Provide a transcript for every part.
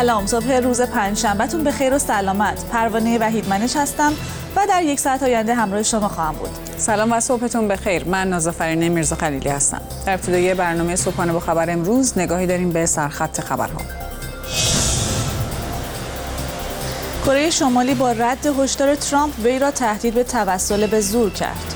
سلام، صبح روز پنجشنبهتون به خیر و سلامت. پروانه وحیدمنش هستم و در یک ساعت آینده همراه شما خواهم بود. سلام و صبحتون بخیر. من نازافرین میرزا خلیلی هستم. در ابتدای برنامه صبحانه با خبر امروز نگاهی داریم به سرخط خبرها. کره شمالی با رد هشدار ترامپ وی را تهدید به توسل به زور کرد.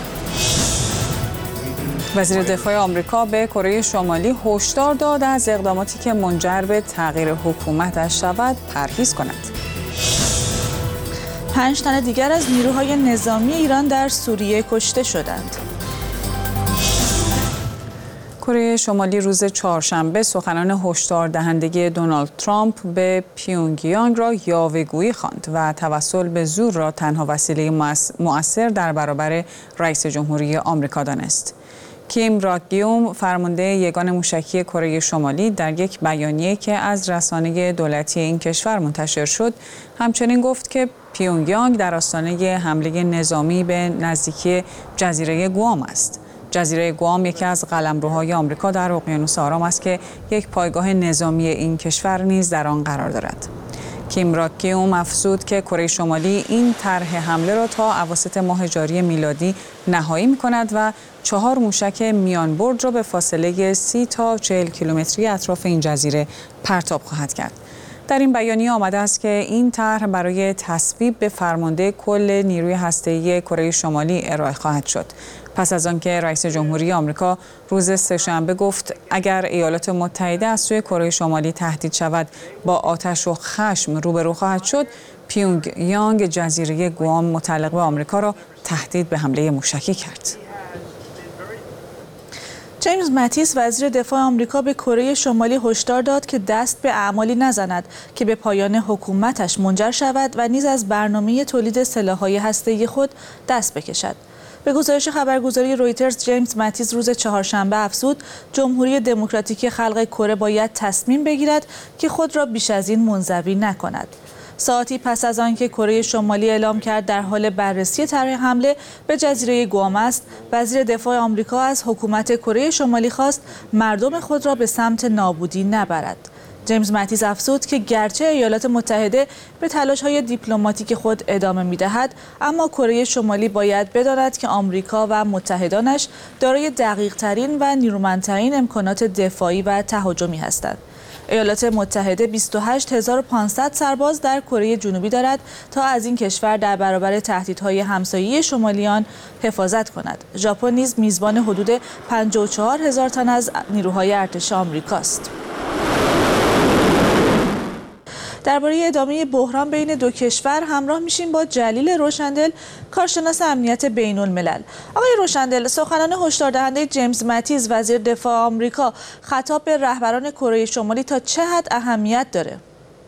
وزیر دفاع آمریکا به کره شمالی هشدار داد از اقداماتی که منجر به تغییر حکومتش شود پرهیز کند. 5 تن دیگر از نیروهای نظامی ایران در سوریه کشته شدند. کره شمالی روز چهارشنبه سخنان هشدار دهندگی دونالد ترامپ به پیونگیانگ را یاوه‌گویی خواند و توسل به زور را تنها وسیله مؤثر در برابر رئیس جمهوری آمریکا دانست. کیم راکگیوم فرمانده یگان موشکی کره شمالی در یک بیانیه که از رسانه دولتی این کشور منتشر شد همچنین گفت که پیونگیانگ در آستانه حمله نظامی به نزدیکی جزیره گوام است. جزیره گوام یکی از قلمروهای آمریکا در اقیانوس آرام است که یک پایگاه نظامی این کشور نیز در آن قرار دارد. کیم راکگیوم افزود که کره شمالی این طرح حمله را تا اواسط ماه جاری میلادی نهایی می‌کند و 4 موشک میان برد را به فاصله 30 تا 40 کیلومتری اطراف این جزیره پرتاب خواهد کرد. در این بیانیه آمده است که این طرح برای تصویب به فرمانده کل نیروی هسته‌ای کره شمالی ارائه خواهد شد. پس از آنکه رئیس جمهوری آمریکا روز سه‌شنبه گفت اگر ایالات متحده از سوی کره شمالی تهدید شود با آتش و خشم روبرو خواهد شد، پیونگیانگ جزیره گوام متعلق به آمریکا را تهدید به حمله موشکی کرد. جیمز ماتیس وزیر دفاع آمریکا به کره شمالی هشدار داد که دست به اعمالی نزند که به پایان حکومتش منجر شود و نیز از برنامه تولید سلاح‌های هسته‌ای خود دست بکشد. به گزارش خبرگزاری رویترز، جیمز ماتیس روز چهارشنبه افزود جمهوری دموکراتیک خلق کره باید تصمیم بگیرد که خود را بیش از این منزوی نکند. ساعتی پس از آنکه کره شمالی اعلام کرد در حال بررسی طرح حمله به جزیره گوام است، وزیر دفاع آمریکا از حکومت کره شمالی خواست مردم خود را به سمت نابودی نبرد. جیمز ماتیس افزود که گرچه ایالات متحده به تلاش‌های دیپلماتیک خود ادامه می‌دهد، اما کره شمالی باید بداند که آمریکا و متحدانش دارای دقیق‌ترین و نیرومندترین امکانات دفاعی و تهاجمی هستند. ایالات متحده 28500 سرباز در کره جنوبی دارد تا از این کشور در برابر تهدیدهای همسایه شمالیان حفاظت کند. ژاپن نیز میزبان حدود 54000 تن از نیروهای ارتش آمریکاست. درباره ادامه بحران بین دو کشور همراه میشیم با جلیل روشندل، کارشناس امنیت بین الملل. آقای روشندل، سخنان هشدار دهنده جیمز ماتیس وزیر دفاع آمریکا خطاب به رهبران کره شمالی تا چه حد اهمیت داره؟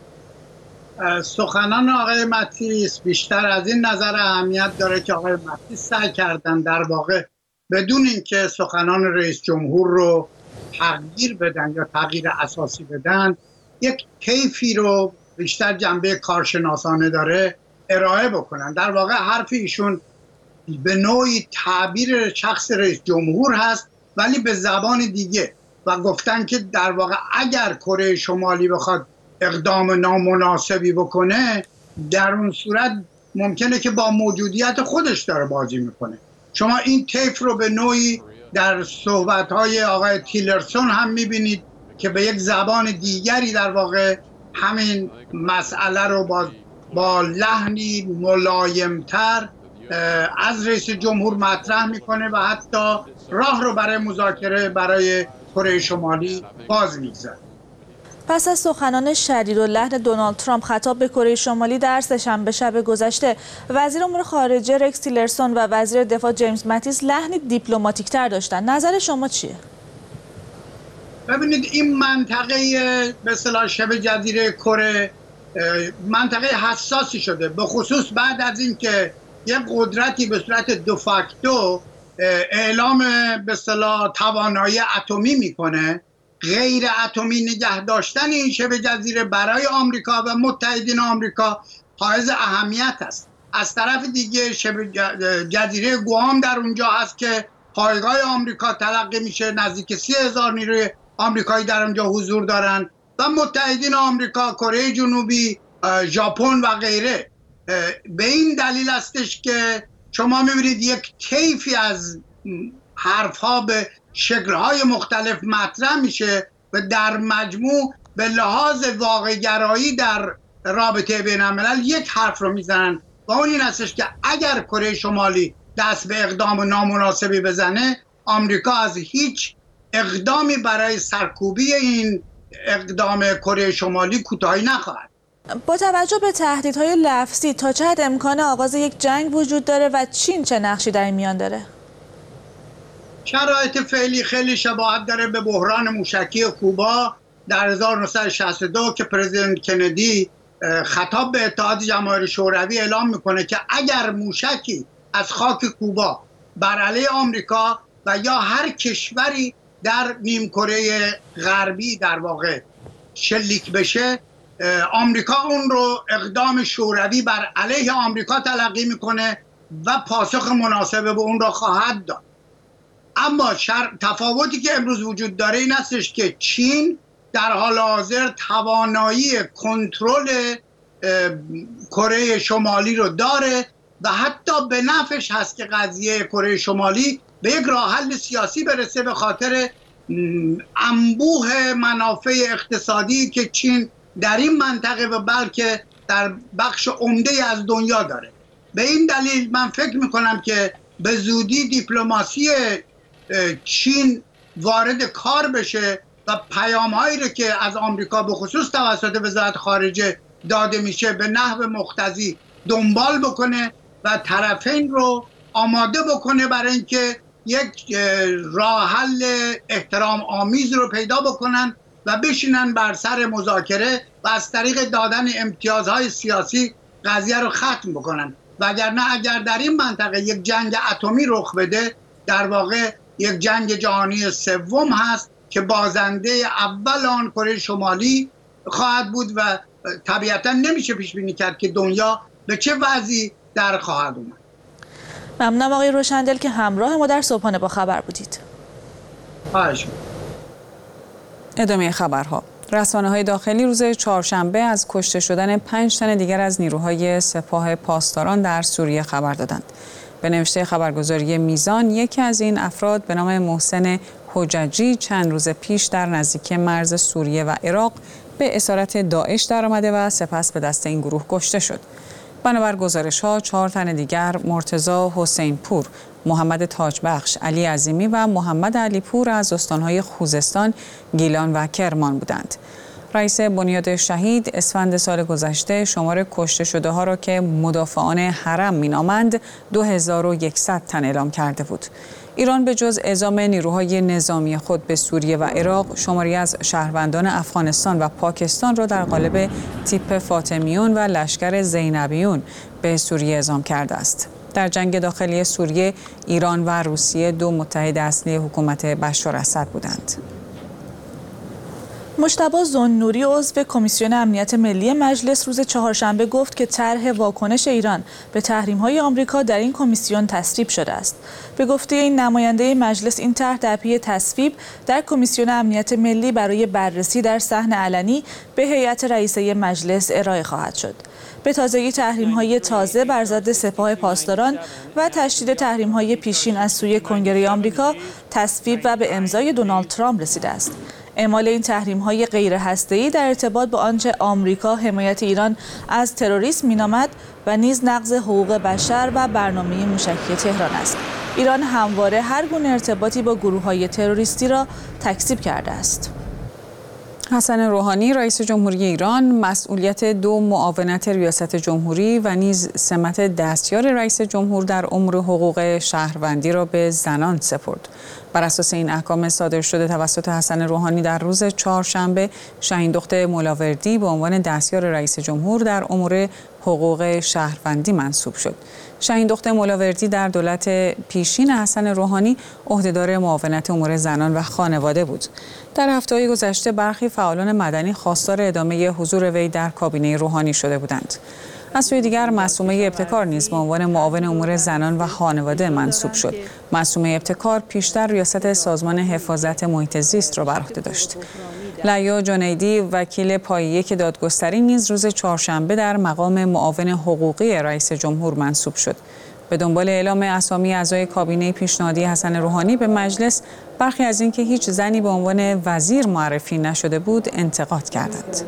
سخنان آقای ماتیس بیشتر از این نظر اهمیت داره که آقای ماتیس سعی کردن در واقع بدون اینکه سخنان رئیس جمهور رو تغییر بدن یا تغییر اساسی بدن، یک کیفی رو بیشتر جنبه کارشناسانه داره ارائه بکنن. در واقع حرف ایشون به نوعی تعبیر شخص رئیس جمهور هست ولی به زبان دیگه، و گفتن که در واقع اگر کره شمالی بخواد اقدام نامناسبی بکنه در اون صورت ممکنه که با موجودیت خودش داره بازی میکنه. شما این طیف رو به نوعی در صحبت‌های آقای تیلرسون هم میبینید که به یک زبان دیگری در واقع همین مسئله رو با لحنی ملایمتر از رئیس جمهور مطرح میکنه و حتی راه رو برای مذاکره برای کره شمالی باز میگذاره. پس از سخنان شدیداللحن دونالد ترامپ خطاب به کره شمالی در سه‌شنبه شب گذشته، وزیر امور خارجه رکس تیلرسون و وزیر دفاع جیمز ماتیس لحنی دیپلماتیک‌تر داشتن. نظر شما چیه؟ ببینید، این منطقه به اصطلاح شبه جزیره کره منطقه حساسی شده، به خصوص بعد از اینکه یک قدرتی به صورت دوفاکتو اعلام به اصطلاح توانایی اتمی میکنه. غیر اتمی نگه داشتن این شبه جزیره برای آمریکا و متحدین آمریکا حائز اهمیت است. از طرف دیگه شبه جزیره گوام در اونجا هست که پایگاه آمریکا تلقی میشه، نزدیک 30,000 نیروی آمریکایی در اونجا حضور دارن و متحدین آمریکا، کره جنوبی، ژاپن و غیره. به این دلیل هستش که شما میبینید یک طیفی از حرفها به شکل‌های مختلف مطرح میشه و در مجموع به لحاظ واقع‌گرایی در رابطه بین الملل یک حرف رو میزنن و اون این هستش که اگر کره شمالی دست به اقدام نامناسبی بزنه، آمریکا از هیچ اقدامی برای سرکوبی این اقدام کره شمالی کوتاهی نخواهد. با توجه به تهدیدهای لفظی تا چه حد امکان آغاز یک جنگ وجود داره و چین چه نقشی در این میان داره؟ شرایط فعلی خیلی شباهت داره به بحران موشکی کوبا در 1962 که پرزیدنت کندی خطاب به اتحاد جماهیر شوروی اعلام میکنه که اگر موشکی از خاک کوبا بر علیه آمریکا و یا هر کشوری در نیمکره غربی در واقع شلیک بشه، آمریکا اون رو اقدام شوروی بر علیه آمریکا تلقی میکنه و پاسخ مناسب به اون را خواهد داد. اما تفاوتی که امروز وجود داره این هستش که چین در حال حاضر توانایی کنترل کره شمالی رو داره و حتی به نفعش هست که قضیه کره شمالی به یک راه حل سیاسی برسه، به خاطر انبوه منافع اقتصادی که چین در این منطقه و بلکه در بخش عمده از دنیا داره. به این دلیل من فکر میکنم که به زودی دیپلماسی چین وارد کار بشه و پیام‌هایی رو که از آمریکا به خصوص توسط وزارت خارجه داده میشه به نحو مقتضی دنبال بکنه و طرفین رو آماده بکنه برای اینکه یک راه حل احترام آمیز رو پیدا بکنن و بشینن بر سر مذاکره و از طریق دادن امتیازهای سیاسی قضیه رو ختم بکنن. وگرنه اگر در این منطقه یک جنگ اتمی رخ بده، در واقع یک جنگ جهانی سوم هست که بازنده اول آن کره شمالی خواهد بود و طبیعتا نمیشه پیش بینی کرد که دنیا به چه وضعی در خواهد اومد. ممنونم آقای روشندل که همراه ما در صبحانه با خبر بودید. خواهش می‌کنم. ادامه خبرها. رسانه‌های داخلی روز چهارشنبه از کشته شدن 5 تن دیگر از نیروهای سپاه پاسداران در سوریه خبر دادند. به نوشته خبرگزاری میزان، یکی از این افراد به نام محسن حججی چند روز پیش در نزدیکی مرز سوریه و عراق به اسارت داعش درآمده و سپس به دست این گروه کشته شد. بنابر گزارش‌ها 4 تن دیگر مرتضی حسین پور، محمد تاجبخش، علی عظیمی و محمد علی پور از استان‌های خوزستان، گیلان و کرمان بودند. رئیس بنیاد شهید اسفند سال گذشته شمار کشته شده ها را که مدافعان حرم مینامند 2100 تن اعلام کرده بود. ایران به جز اعزام نیروهای نظامی خود به سوریه و عراق، شماری از شهروندان افغانستان و پاکستان را در قالب تیپ فاطمیون و لشکر زینبیون به سوریه اعزام کرده است. در جنگ داخلی سوریه، ایران و روسیه 2 متحد اصلی حکومت بشار اسد بودند. مجتبی ذوالنوری عضو کمیسیون امنیت ملی مجلس روز چهارشنبه گفت که طرح واکنش ایران به تحریم‌های آمریکا در این کمیسیون تصویب شده است. به گفته این نماینده مجلس، این طرح در پی تصویب در کمیسیون امنیت ملی برای بررسی در صحن علنی به هیئت رئیسه مجلس ارائه خواهد شد. به تازگی تحریم‌های تازه بر ضد سپاه پاسداران و تشدید تحریم‌های پیشین از سوی کنگره آمریکا تصویب و به امضای دونالد ترامپ رسیده است. اعمال این تحریم‌های غیر هسته‌ای در ارتباط با آنچه آمریکا حمایت ایران از تروریسم مینامد و نیز نقض حقوق بشر و برنامه موشکی تهران است. ایران همواره هر گونه ارتباطی با گروه‌های تروریستی را تکذیب کرده است. حسن روحانی رئیس جمهوری ایران مسئولیت 2 معاونت ریاست جمهوری و نیز سمت دستیار رئیس جمهور در امور حقوق شهروندی را به زنان سپرد. بر اساس این احکام صادر شده توسط حسن روحانی در روز چهارشنبه، شاهین دختر مولاوردی به عنوان دستیار رئیس جمهور در امور حقوق شهروندی منصوب شد. شاهین دختر مولاوردی در دولت پیشین حسن روحانی عهدهدار معاونت امور زنان و خانواده بود. در هفته‌های گذشته برخی فعالان مدنی خواستار ادامه حضور وی در کابینه روحانی شده بودند. از سوی دیگر معصومه ابتکار نیز به عنوان معاون امور زنان و خانواده منصوب شد. معصومه ابتکار پیشتر ریاست سازمان حفاظت محیط زیست را بر عهده داشت. لیا جنیدی وکیل پایه دادگستری نیز روز چهارشنبه در مقام معاون حقوقی رئیس جمهور منصوب شد. به دنبال اعلام اسامی اعضای کابینه پیشنهادی حسن روحانی به مجلس، برخی از اینکه هیچ زنی به عنوان وزیر معرفی نشده بود انتقاد کردند.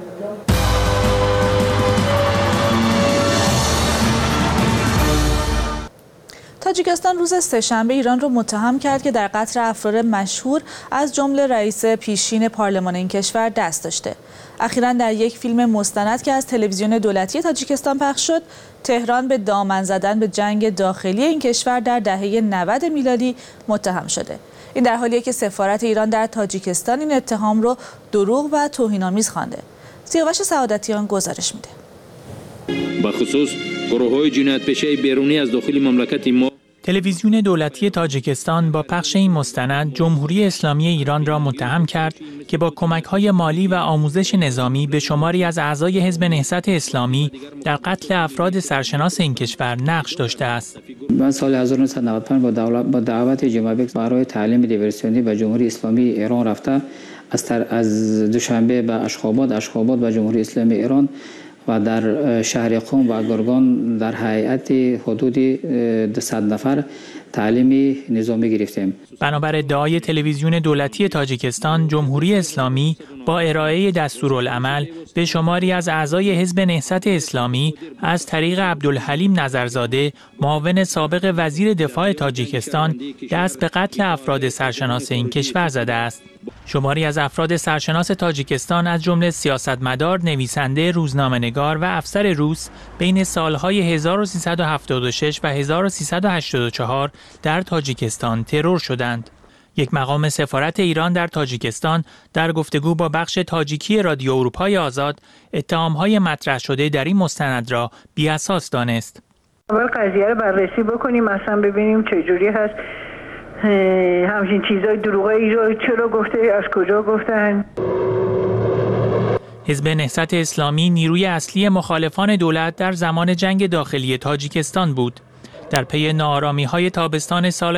تاجیکستان روز سه‌شنبه ایران را متهم کرد که در قتل افراد مشهور از جمله رئیس پیشین پارلمان این کشور دست داشته. اخیراً در یک فیلم مستند که از تلویزیون دولتی تاجیکستان پخش شد، تهران به دامن زدن به جنگ داخلی این کشور در دهه 90 میلادی متهم شده. این در حالیه که سفارت ایران در تاجیکستان این اتهام رو دروغ و توهین‌آمیز خوانده. سیاوش سعادتیان گزارش میده. بخصوص گروه‌های جنایت‌پیشه بیرونی از داخل مملکت ما. تلویزیون دولتی تاجیکستان با پخش این مستند جمهوری اسلامی ایران را متهم کرد که با کمک‌های مالی و آموزش نظامی به شماری از اعضای حزب نهضت اسلامی در قتل افراد سرشناس این کشور نقش داشته است. من سال 1995 با دعوت جمعیت برای تعلیم دیورسیونی به جمهوری اسلامی ایران رفته از دوشنبه به اشخاباد و جمهوری اسلامی ایران و در شهر قم و گرگان در هیئت حدود 200 نفر تعلیم نظامی گرفتیم. بنابر ادعای تلویزیون دولتی تاجیکستان، جمهوری اسلامی با ارائه دستورالعمل به شماری از اعضای حزب نهضت اسلامی از طریق عبدالحلیم نظرزاده، معاون سابق وزیر دفاع تاجیکستان، دست به قتل افراد سرشناس این کشور زده است. شماری از افراد سرشناس تاجیکستان از جمله سیاستمدار، نویسنده، روزنامه‌نگار و افسر روس بین سالهای 1376 و 1384 در تاجیکستان ترور شدند. یک مقام سفارت ایران در تاجیکستان در گفتگو با بخش تاجیکی رادیو اروپای آزاد اتهام‌های مطرح شده در این مستند را بی‌اساس دانست. اول قضیه رو بررسی بکنیم، اصلا ببینیم چجوری هست، همچین چیزای دروغی رو چرا گفته، از کجا گفتن. حزب نهضت اسلامی نیروی اصلی مخالفان دولت در زمان جنگ داخلی تاجیکستان بود. در پی ناآرامی‌های تابستان سال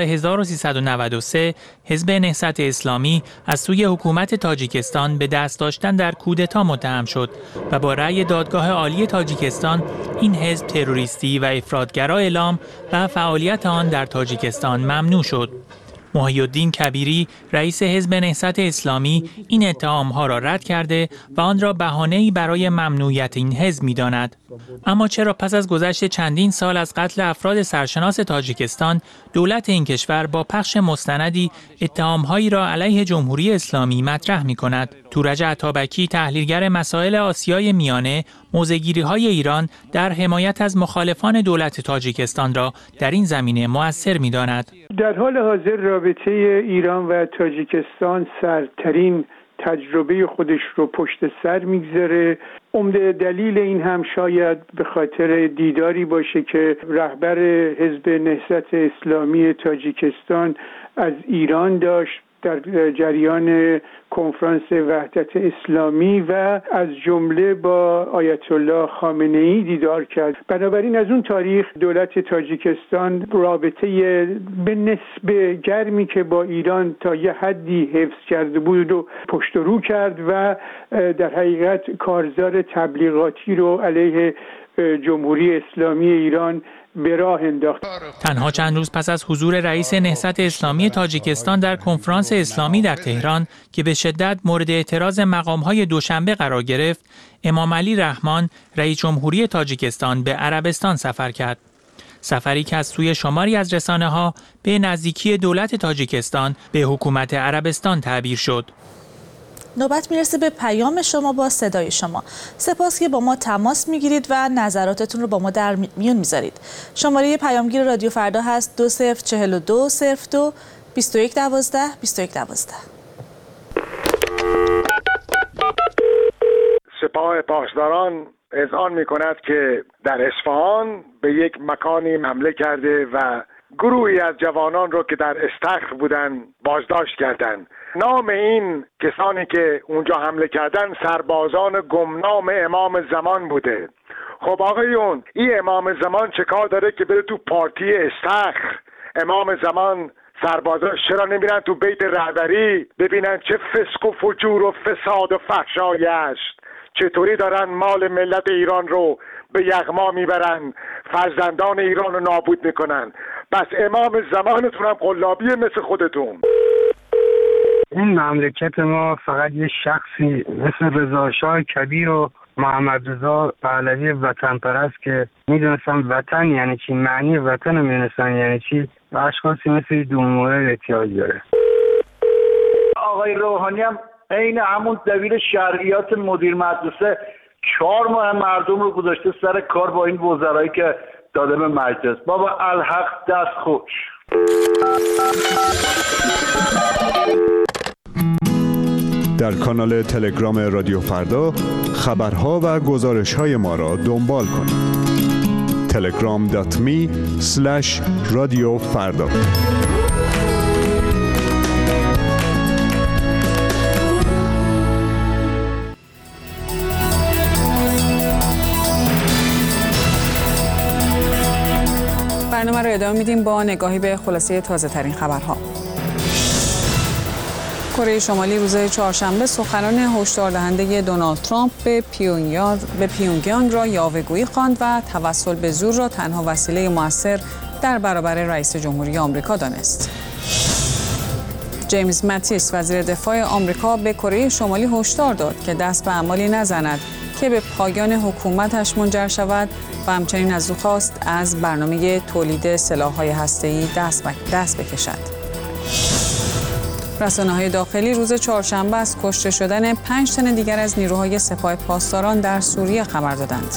1393 حزب نهضت اسلامی از سوی حکومت تاجیکستان به دست داشتن در کودتا متهم شد و با رأی دادگاه عالی تاجیکستان این حزب تروریستی و افراطگرا اعلام و فعالیت آن در تاجیکستان ممنوع شد. محی الدین کبیری رئیس حزب نهضت اسلامی این اتهام‌ها را رد کرده و آن را بهانه‌ای برای ممنوعیت این حزب می‌داند. اما چرا پس از گذشت چندین سال از قتل افراد سرشناس تاجیکستان، دولت این کشور با پخش مستندی اتهام‌هایی را علیه جمهوری اسلامی مطرح می‌کند؟ تورج عطابکی، تحلیلگر مسائل آسیای میانه، موضع‌گیری‌های ایران در حمایت از مخالفان دولت تاجیکستان را در این زمینه مؤثر می‌داند. در حال حاضر رابطه ایران و تاجیکستان سردترین تجربه خودش رو پشت سر میگذاره. عمده دلیل این هم شاید به خاطر دیداری باشه که رهبر حزب نهضت اسلامی تاجیکستان از ایران داشت در جریان کنفرانس وحدت اسلامی و از جمله با آیت الله خامنه‌ای دیدار کرد. بنابراین از اون تاریخ دولت تاجیکستان رابطه به نسبه گرمی که با ایران تا یه حدی حفظ کرده بود و پشت رو کرد و در حقیقت کارزار تبلیغاتی رو علیه جمهوری اسلامی ایران به راه انداخت. تنها چند روز پس از حضور رئیس نهضت اسلامی تاجیکستان در کنفرانس اسلامی در تهران که به شدت مورد اعتراض مقام‌های دوشنبه قرار گرفت، امام علی رحمان رئیس جمهوری تاجیکستان به عربستان سفر کرد. سفری که از سوی شماری از رسانه‌ها به نزدیکی دولت تاجیکستان به حکومت عربستان تعبیر شد. نوبت میرسه به پیام شما با صدای شما. سپاس که با ما تماس میگیرید و نظراتتون رو با ما در میون میذارید. شماره پیامگیر رادیو فردا هست 2042 02 21 12 21 12. سپاه پاسداران اذعان میکند که در اصفهان به یک مکانی حمله کرده و گروهی از جوانان رو که در استخر بودن بازداشت کردند. نام این کسانی که اونجا حمله کردن سربازان گمنام امام زمان بوده. خب آقایون، این امام زمان چه کار داره که بره تو پارتی استخر؟ امام زمان سربازا چرا نمیرن تو بیت رهبری ببینن چه فسق و فجور و فساد و فحشایی است، چطوری دارن مال ملت ایران رو به یغما میبرن، فرزندان ایران رو نابود میکنن. بس امام زمانتون هم قلابیه مثل خودتون. این مملکت ما فقط یه شخصی مثل رضا شاه کبیر و محمد رضا پهلوی وطن پرست که میدونستن وطن یعنی چی، معنی وطن رو میدونستن یعنی چی، و اشخاصی مثل دون مورد احتیاج داره. آقای روحانی هم عین همون دبیر شرعیات مدیر مدرسه 4 ماه مردم رو گذاشته سر کار با این وزرایی که داده به مجلس. بابا الحق دست خوش. در کانال تلگرام رادیو فردا خبرها و گزارش‌های ما را دنبال کنید. telegram.me/رادیو فردا. برنامه رو ادامه میدیم با نگاهی به خلاصه تازه ترین خبرها. کره شمالی روز چهارشنبه سخنان هشدار دهنده دونالد ترامپ به پیونگیانگ را یاوه‌گویی خواند و توسل به زور را تنها وسیله مؤثر در برابر رئیس جمهوری آمریکا دانست. جیمز ماتیس وزیر دفاع آمریکا به کره شمالی هشدار داد که دست به اعمالی نزند که به پایان حکومتش منجر شود و همچنین از او خواست از برنامه تولید سلاح‌های هسته‌ای دست بکشد. رسانه‌های داخلی روز چهارشنبه از کشته شدن 5 تن دیگر از نیروهای سپاه پاسداران در سوریه خبر دادند.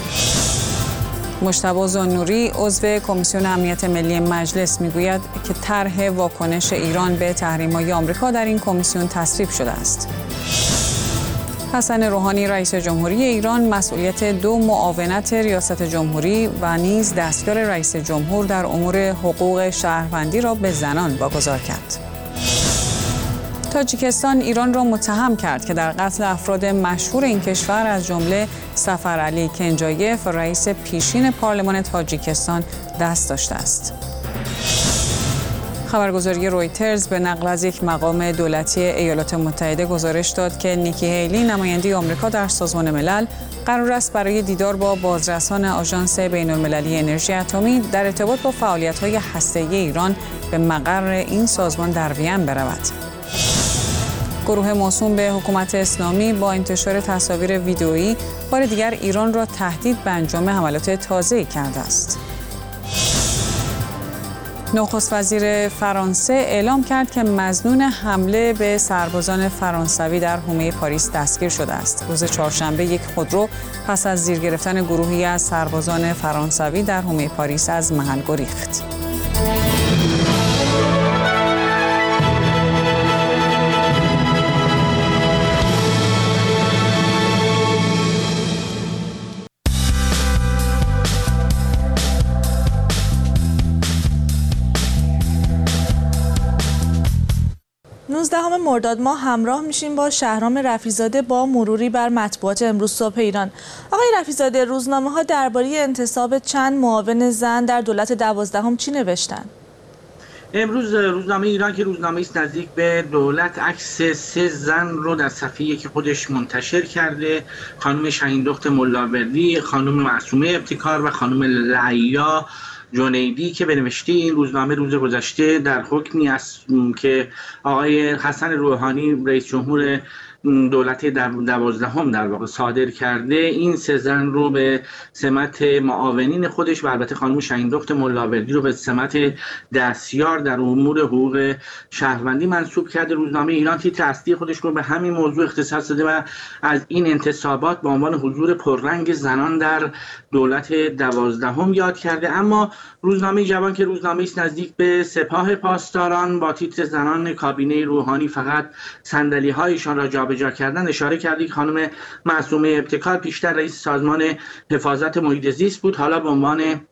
مجتبی زنوری عضو کمیسیون امنیت ملی مجلس میگوید که طرح واکنش ایران به تحریم‌های آمریکا در این کمیسیون تصویب شده است. حسن روحانی رئیس جمهوری ایران مسئولیت 2 معاونت ریاست جمهوری و نیز دستیار رئیس جمهور در امور حقوق شهروندی را به زنان واگذار کرد. تاجیکستان ایران را متهم کرد که در قتل افراد مشهور این کشور از جمله سفرعلی کنجایف رئیس پیشین پارلمان تاجیکستان دست داشته است. خبرگزاری رویترز به نقل از یک مقام دولتی ایالات متحده گزارش داد که نیکی هیلی نماینده آمریکا در سازمان ملل قرار است برای دیدار با بازرسان آژانس بین‌المللی انرژی اتمی در ارتباط با فعالیت‌های هسته‌ای ایران به مقر این سازمان در وین برود. گروه موسوم به حکومت اسلامی با انتشار تصاویر ویدئویی بار دیگر ایران را تهدید به انجام حملات تازه‌ای کرده است. نخست وزیر فرانسه اعلام کرد که مظنون حمله به سربازان فرانسوی در حومه پاریس دستگیر شده است. روز چهارشنبه یک خودرو پس از زیر گرفتن گروهی از سربازان فرانسوی در حومه پاریس از محل گریخت. مرداد ماه همراه میشیم با شهرام رفیع‌زاده با مروری بر مطبوعات امروز صبح ایران. آقای رفیع‌زاده، روزنامه‌ها درباره انتصاب چند معاون زن در دولت 12 چی نوشتن؟ امروز روزنامه ایران که روزنامه است نزدیک به دولت عکس 3 زن رو در صفحه که خودش منتشر کرده. خانم شهیندخت ملاوردی، خانم معصومه ابتکار و خانم لعیا جنیدی که به نوشته این روزنامه روز گذشته در حکمی است که آقای حسن روحانی رئیس جمهور دولت 12 در واقع صادر کرده، این 3 زن رو به سمت معاونین خودش و البته خانم شهیندخت ملاوردی رو به سمت دستیار در امور حقوق شهروندی منصوب کرده. روزنامه ایران تیتر اصلی خودش رو به همین موضوع اختصاص داده و از این انتصابات به عنوان حضور پررنگ زنان در دولت 12 یاد کرده. اما روزنامه جوان که روزنامه است نزدیک به سپاه پاسداران با تیتر زنان کابینه روحانی فقط صندلی‌هایشان را جابجا کردن اشاره کرده که خانم معصومه ابتکار پیشتر رئیس سازمان حفاظت محیط زیست بود، حالا به عنوان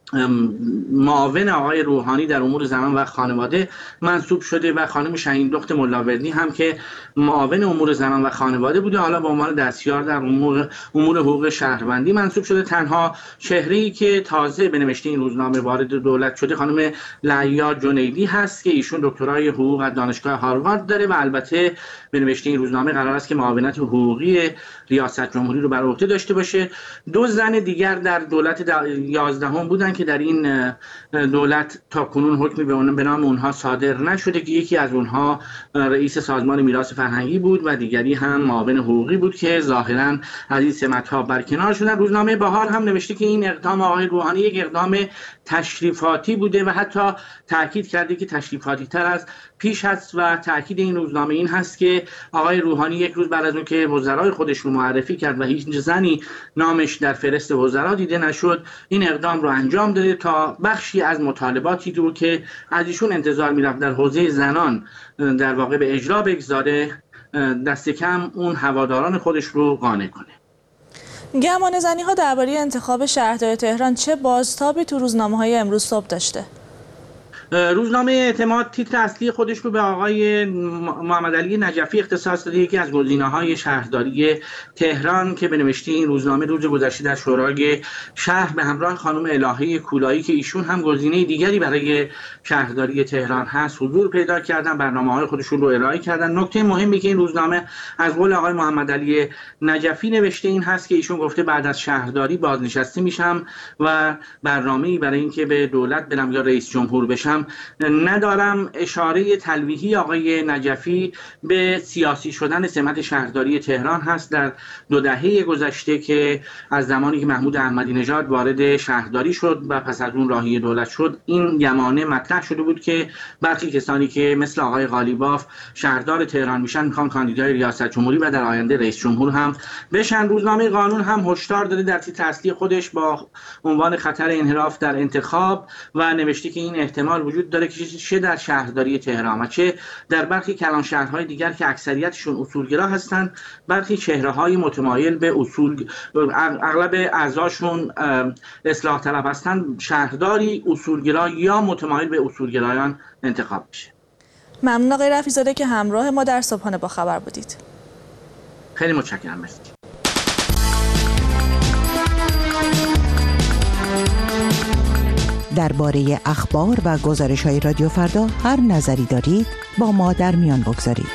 معاون آقای روحانی در امور زنان و خانواده منصوب شده و خانم شهین دخت ملاوردی هم که معاون امور زنان و خانواده بوده حالا به عنوان دستیار در امور حقوق شهروندی منصوب شده. تنها چهره‌ای که تازه به نوشته این روزنامه وارد دولت شده خانم لعیا جنیدی هست که ایشون دکترای حقوق از دانشگاه هاروارد داره و البته به نوشته این روزنامه قرار است که معاونت حقوقی ریاست جمهوری رو بر عهده داشته باشه. 2 زن دیگر در دولت 11 بودن که در این دولت تا کنون حکمی به نام اونها صادر نشده که یکی از اونها رئیس سازمان میراث فرهنگی بود و دیگری هم معاون حقوقی بود که ظاهراً از این سمت‌ها برکنار شدن. روزنامه بهار هم نوشته که این اقدام آقای روحانی یک اقدام تشریفاتی بوده و حتی تاکید کرده که تشریفاتی تر از پیش هست و تاکید این روزنامه این هست که آقای روحانی یک روز بعد از اون که وزرای خودش رو معرفی کرد و هیچ زنی نامش در فهرست وزرا دیده نشد این اقدام رو انجام داده تا بخشی از مطالباتی رو که از ایشون انتظار می‌رفت در حوزه زنان در واقع به اجرا بگذاره دست کم اون هواداران خودش رو قانع کنه. گمانه‌زنی‌ها درباره انتخاب شهردار تهران چه بازتابی تو روزنامه‌های امروز صبح داشته؟ روزنامه اعتماد تیتر اصلی خودش رو به آقای محمد علی نجفی اختصاص داده، یکی از گزینه‌های شهرداری تهران که به نوشته این روزنامه روز گذشته در شورای شهر به همراه خانم الهه کولایی که ایشون هم گزینه دیگری برای شهرداری تهران هست حضور پیدا کردن، برنامه‌های خودشون رو ارائه کردن. نکته مهمی که این روزنامه از قول آقای محمد علی نجفی نوشته این هست که ایشون گفته بعد از شهرداری بازنشسته میشم و برنامه‌ای برای اینکه به دولت برم یا رئیس جمهور بشم ندارم. اشاره تلویحی آقای نجفی به سیاسی شدن سمت شهرداری تهران هست در 2 دهه گذشته که از زمانی که محمود احمدی نژاد وارد شهرداری شد و پس از اون راهی دولت شد این گمانه مطرح شده بود که برخی کسانی که مثل آقای قالیباف شهردار تهران میشن میخوان کاندیدای ریاست جمهوری و در آینده رئیس جمهور هم بشن. روزنامه قانون هم هشدار داده در تیتر اصلی خودش با عنوان خطر انحراف در انتخاب و نوشته که این احتمال وجود داره که چه در شهرداری تهران و چه در برخی کلان شهرهای دیگر که اکثریتشون اصولگرا هستند برخی چهره‌های متمایل به اصول اغلب اعضاشون اصلاح طلب هستند شهرداری اصولگرا یا متمایل به اصولگرایان انتخاب میشه. ممنون آقای رفیع‌زاده که همراه ما در صبحانه با خبر بودید. خیلی متشکرم. مرسی. درباره اخبار و گزارش‌های رادیو فردا هر نظری دارید با ما در میان بگذارید.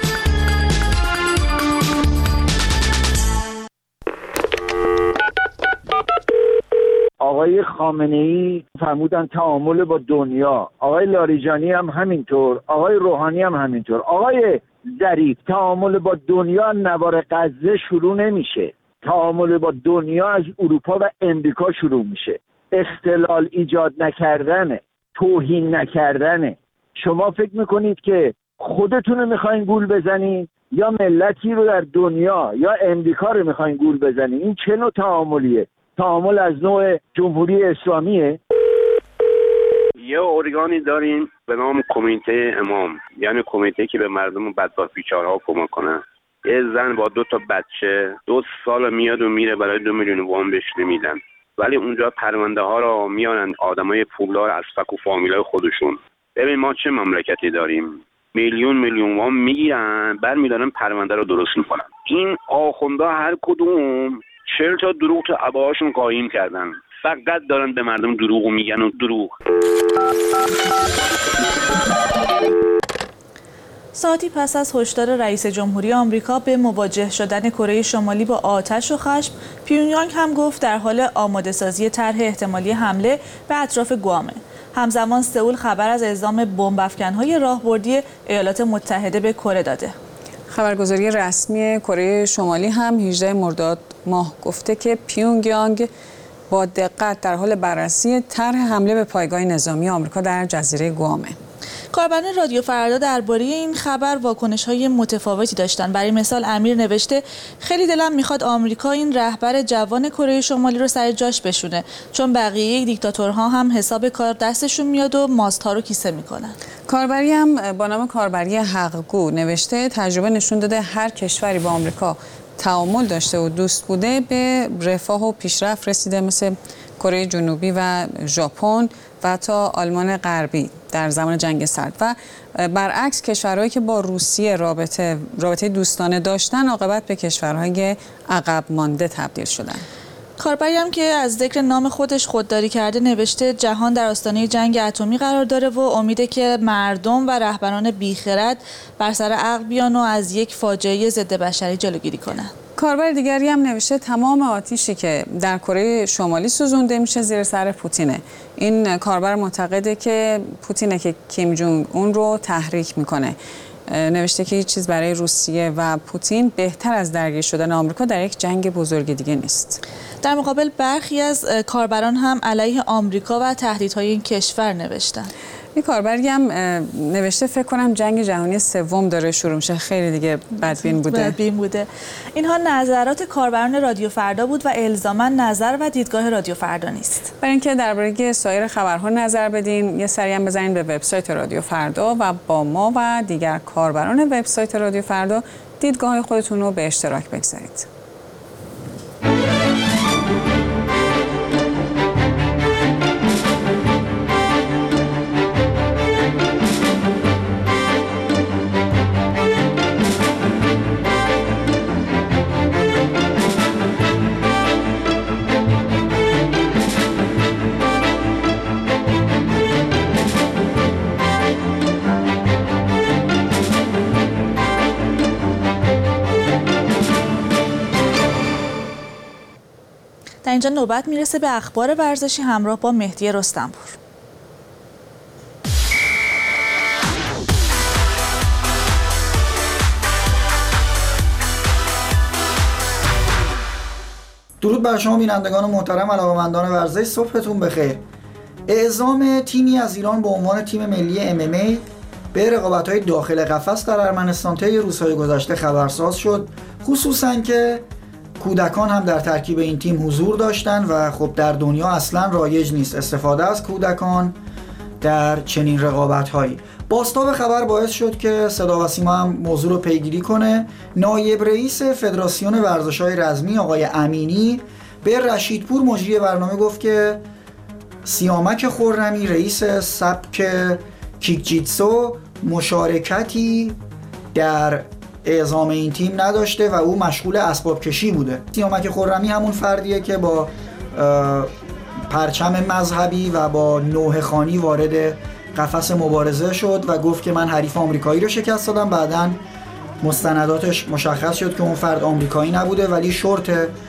آقای خامنه‌ای فرمودن تعامل با دنیا، آقای لاریجانی هم همینطور، آقای روحانی هم همینطور. آقای ظریف تعامل با دنیا نوار غزه شروع نمیشه، تعامل با دنیا از اروپا و امریکا شروع میشه. اختلال ایجاد نکردنه، توهین نکردنه. شما فکر میکنید که خودتون رو میخواین گول بزنین یا ملتی رو در دنیا یا امریکا رو میخواین گول بزنین؟ این چه نوع تعاملیه؟ تعامل از نوع جمهوری اسلامیه؟ یه ارگانی داریم به نام کمیته امام، یعنی کمیته که به مردم بدبخت بیچاره‌ها کمک کنه. یه زن با 2 بچه 2 سال میاد و میره برای 2 میلیون وام بهش نمیدن، ولی اونجا پرونده ها رو میانن آدمای پولدار از فک و فامیلای خودشون. ببین ما چه مملکتی داریم، میلیون وام میگیرن بعد میدارن پرونده رو درست میکنن. این آخوندا هر کدوم 40 تا دروغ تو عباهاشون قایم کردن، فقط دارن به مردم دروغ میگن و دروغ. ساعتی پس از هشدار رئیس جمهوری آمریکا به مواجه شدن کره شمالی با آتش و خشم، پیونگیانگ هم گفت در حال آماده سازی طرح احتمالی حمله به اطراف گوامه. همزمان سئول خبر از اعزام بمب افکن‌های راهبردی ایالات متحده به کره داده. خبرگزاری رسمی کره شمالی هم 18 مرداد ماه گفته که پیونگیانگ با دقت در حال بررسی طرح حمله به پایگاه نظامی آمریکا در جزیره گوامه. کاربران رادیو فردا درباره این خبر واکنش‌های متفاوتی داشتن. برای مثال امیر نوشته خیلی دلم میخواد آمریکا این رهبر جوان کره شمالی رو سر جاش بشونه، چون بقیه دیکتاتورها هم حساب کار دستشون میاد و ماست‌ها رو کیسه میکنن. کاربری هم با نام کاربری حق‌گو نوشته تجربه نشون داده هر کشوری با آمریکا تعامل داشته و دوست بوده به رفاه و پیشرفت رسیده، مثل کره جنوبی و ژاپن و حتی آلمان غربی در زمان جنگ سرد، و برعکس کشورهایی که با روسیه رابطه دوستانه داشتن عاقبت به کشورهای عقب مانده تبدیل شدن. کاربری هم که از ذکر نام خودش خودداری کرده نوشته جهان در آستانه جنگ اتمی قرار داره و امیده که مردم و رهبران بیخرد بر سر عقل بیان و از یک فاجعه ضد بشری جلوگیری کنن. کاربر دیگری هم نوشته تمام آتیشی که در کره شمالی سوزونده میشه زیر سر پوتینه. این کاربر معتقده که پوتینه که کیم جونگ اون رو تحریک میکنه. نوشته که هیچ چیز برای روسیه و پوتین بهتر از درگیر شدن آمریکا در یک جنگ بزرگ دیگه نیست. در مقابل برخی از کاربران هم علیه آمریکا و تهدیدهای این کشور نوشتن. این کاربری هم نوشته فکر کنم جنگ جهانی سوم داره شروع میشه، خیلی دیگه بدبین بوده. اینها نظرات کاربران رادیو فردا بود و الزاما نظر و دیدگاه رادیو فردا نیست. برای اینکه درباره سایر خبرها نظر بدین یه سری هم بزنین به وبسایت رادیو فردا و با ما و دیگر کاربران وبسایت رادیو فردا دیدگاه خودتون رو به اشتراک بگذارید. در اینجا نوبت میرسه به اخبار ورزشی همراه با مهدی رستمپور. درود بر شما بینندگان محترم، علاقه‌مندان ورزش، صبحتون بخیر. اعزام تیمی از ایران به عنوان تیم ملی MMA به رقابت‌های داخل قفس در ارمنستان طی روزهای گذشته خبرساز شد، خصوصاً که کودکان هم در ترکیب این تیم حضور داشتن و خب در دنیا اصلا رایج نیست استفاده از کودکان در چنین رقابت‌هایی. بازتاب خبر باعث شد که صدا و سیما هم موضوع رو پیگیری کنه. نایب رئیس فدراسیون ورزش‌های رزمی آقای امینی به رشیدپور مجری برنامه گفت که سیامک خرمی رئیس سبک کیکجیتسو مشارکتی در اعزام این تیم نداشته و او مشغول اسباب کشی بوده. سیامک خرمی همون فردیه که با پرچم مذهبی و با نوحه خوانی وارد قفس مبارزه شد و گفت که من حریف آمریکایی رو شکست دادم. بعداً مستنداتش مشخص شد که اون فرد آمریکایی نبوده ولی شورت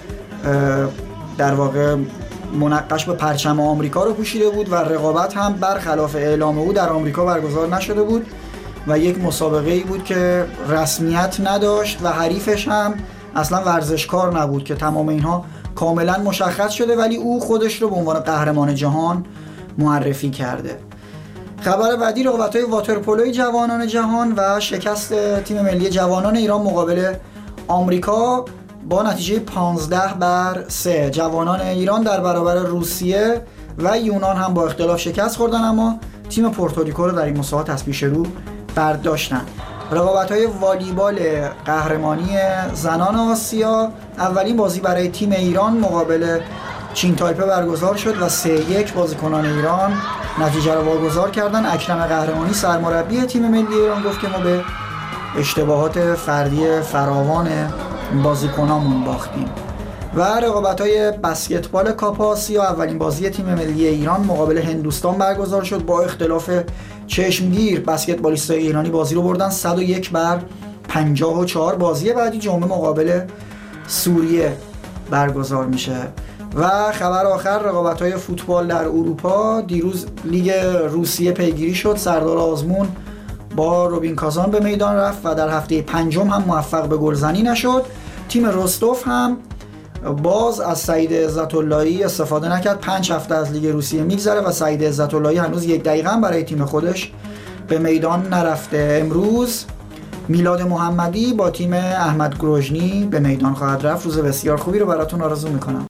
در واقع منقش به پرچم آمریکا رو پوشیده بود و رقابت هم برخلاف اعلام او در آمریکا برگزار نشده بود و یک مسابقه‌ای بود که رسمیت نداشت و حریفش هم اصلا ورزشکار نبود که تمام اینها کاملا مشخص شده، ولی او خودش رو به عنوان قهرمان جهان معرفی کرده. خبر بعدی رقابت‌های واترپولوی جوانان جهان و شکست تیم ملی جوانان ایران مقابل آمریکا با نتیجه 15-3. جوانان ایران در برابر روسیه و یونان هم با اختلاف شکست خوردن، اما تیم پورتوریکو رو در این مسابقات از پیش رو برداشتن. رقابت‌های والیبال قهرمانی زنان آسیا، اولین بازی برای تیم ایران مقابل چین تایپه برگزار شد و 3-1 بازیکنان ایران نتیجه رو واگذار کردن. اکرم قهرمانی سرمربی تیم ملی ایران گفت که ما به اشتباهات فردی فراوان بازیکنامون باختیم. و رقابت‌های بسکتبال کاپ آسیا، اولین بازی تیم ملی ایران مقابل هندوستان برگزار شد. با اختلاف چشمگیر بسکتبالیستای ایرانی بازی رو بردن 101-54. بازی بعدی جمعه مقابل سوریه برگزار میشه. و خبر آخر رقابت‌های فوتبال در اروپا، دیروز لیگ روسیه پیگیری شد. سردار آزمون با روبین کازان به میدان رفت و در هفته پنجم هم موفق به گلزنی نشد. تیم رستوف هم باز از سعید عزت‌اللهی استفاده نکرد. 5 هفته از لیگ روسیه میگذره و سعید عزت‌اللهی هنوز 1 دقیقه هم برای تیم خودش به میدان نرفته. امروز میلاد محمدی با تیم احمد گروژنی به میدان خواهد رفت. روز بسیار خوبی رو براتون آرزو میکنم.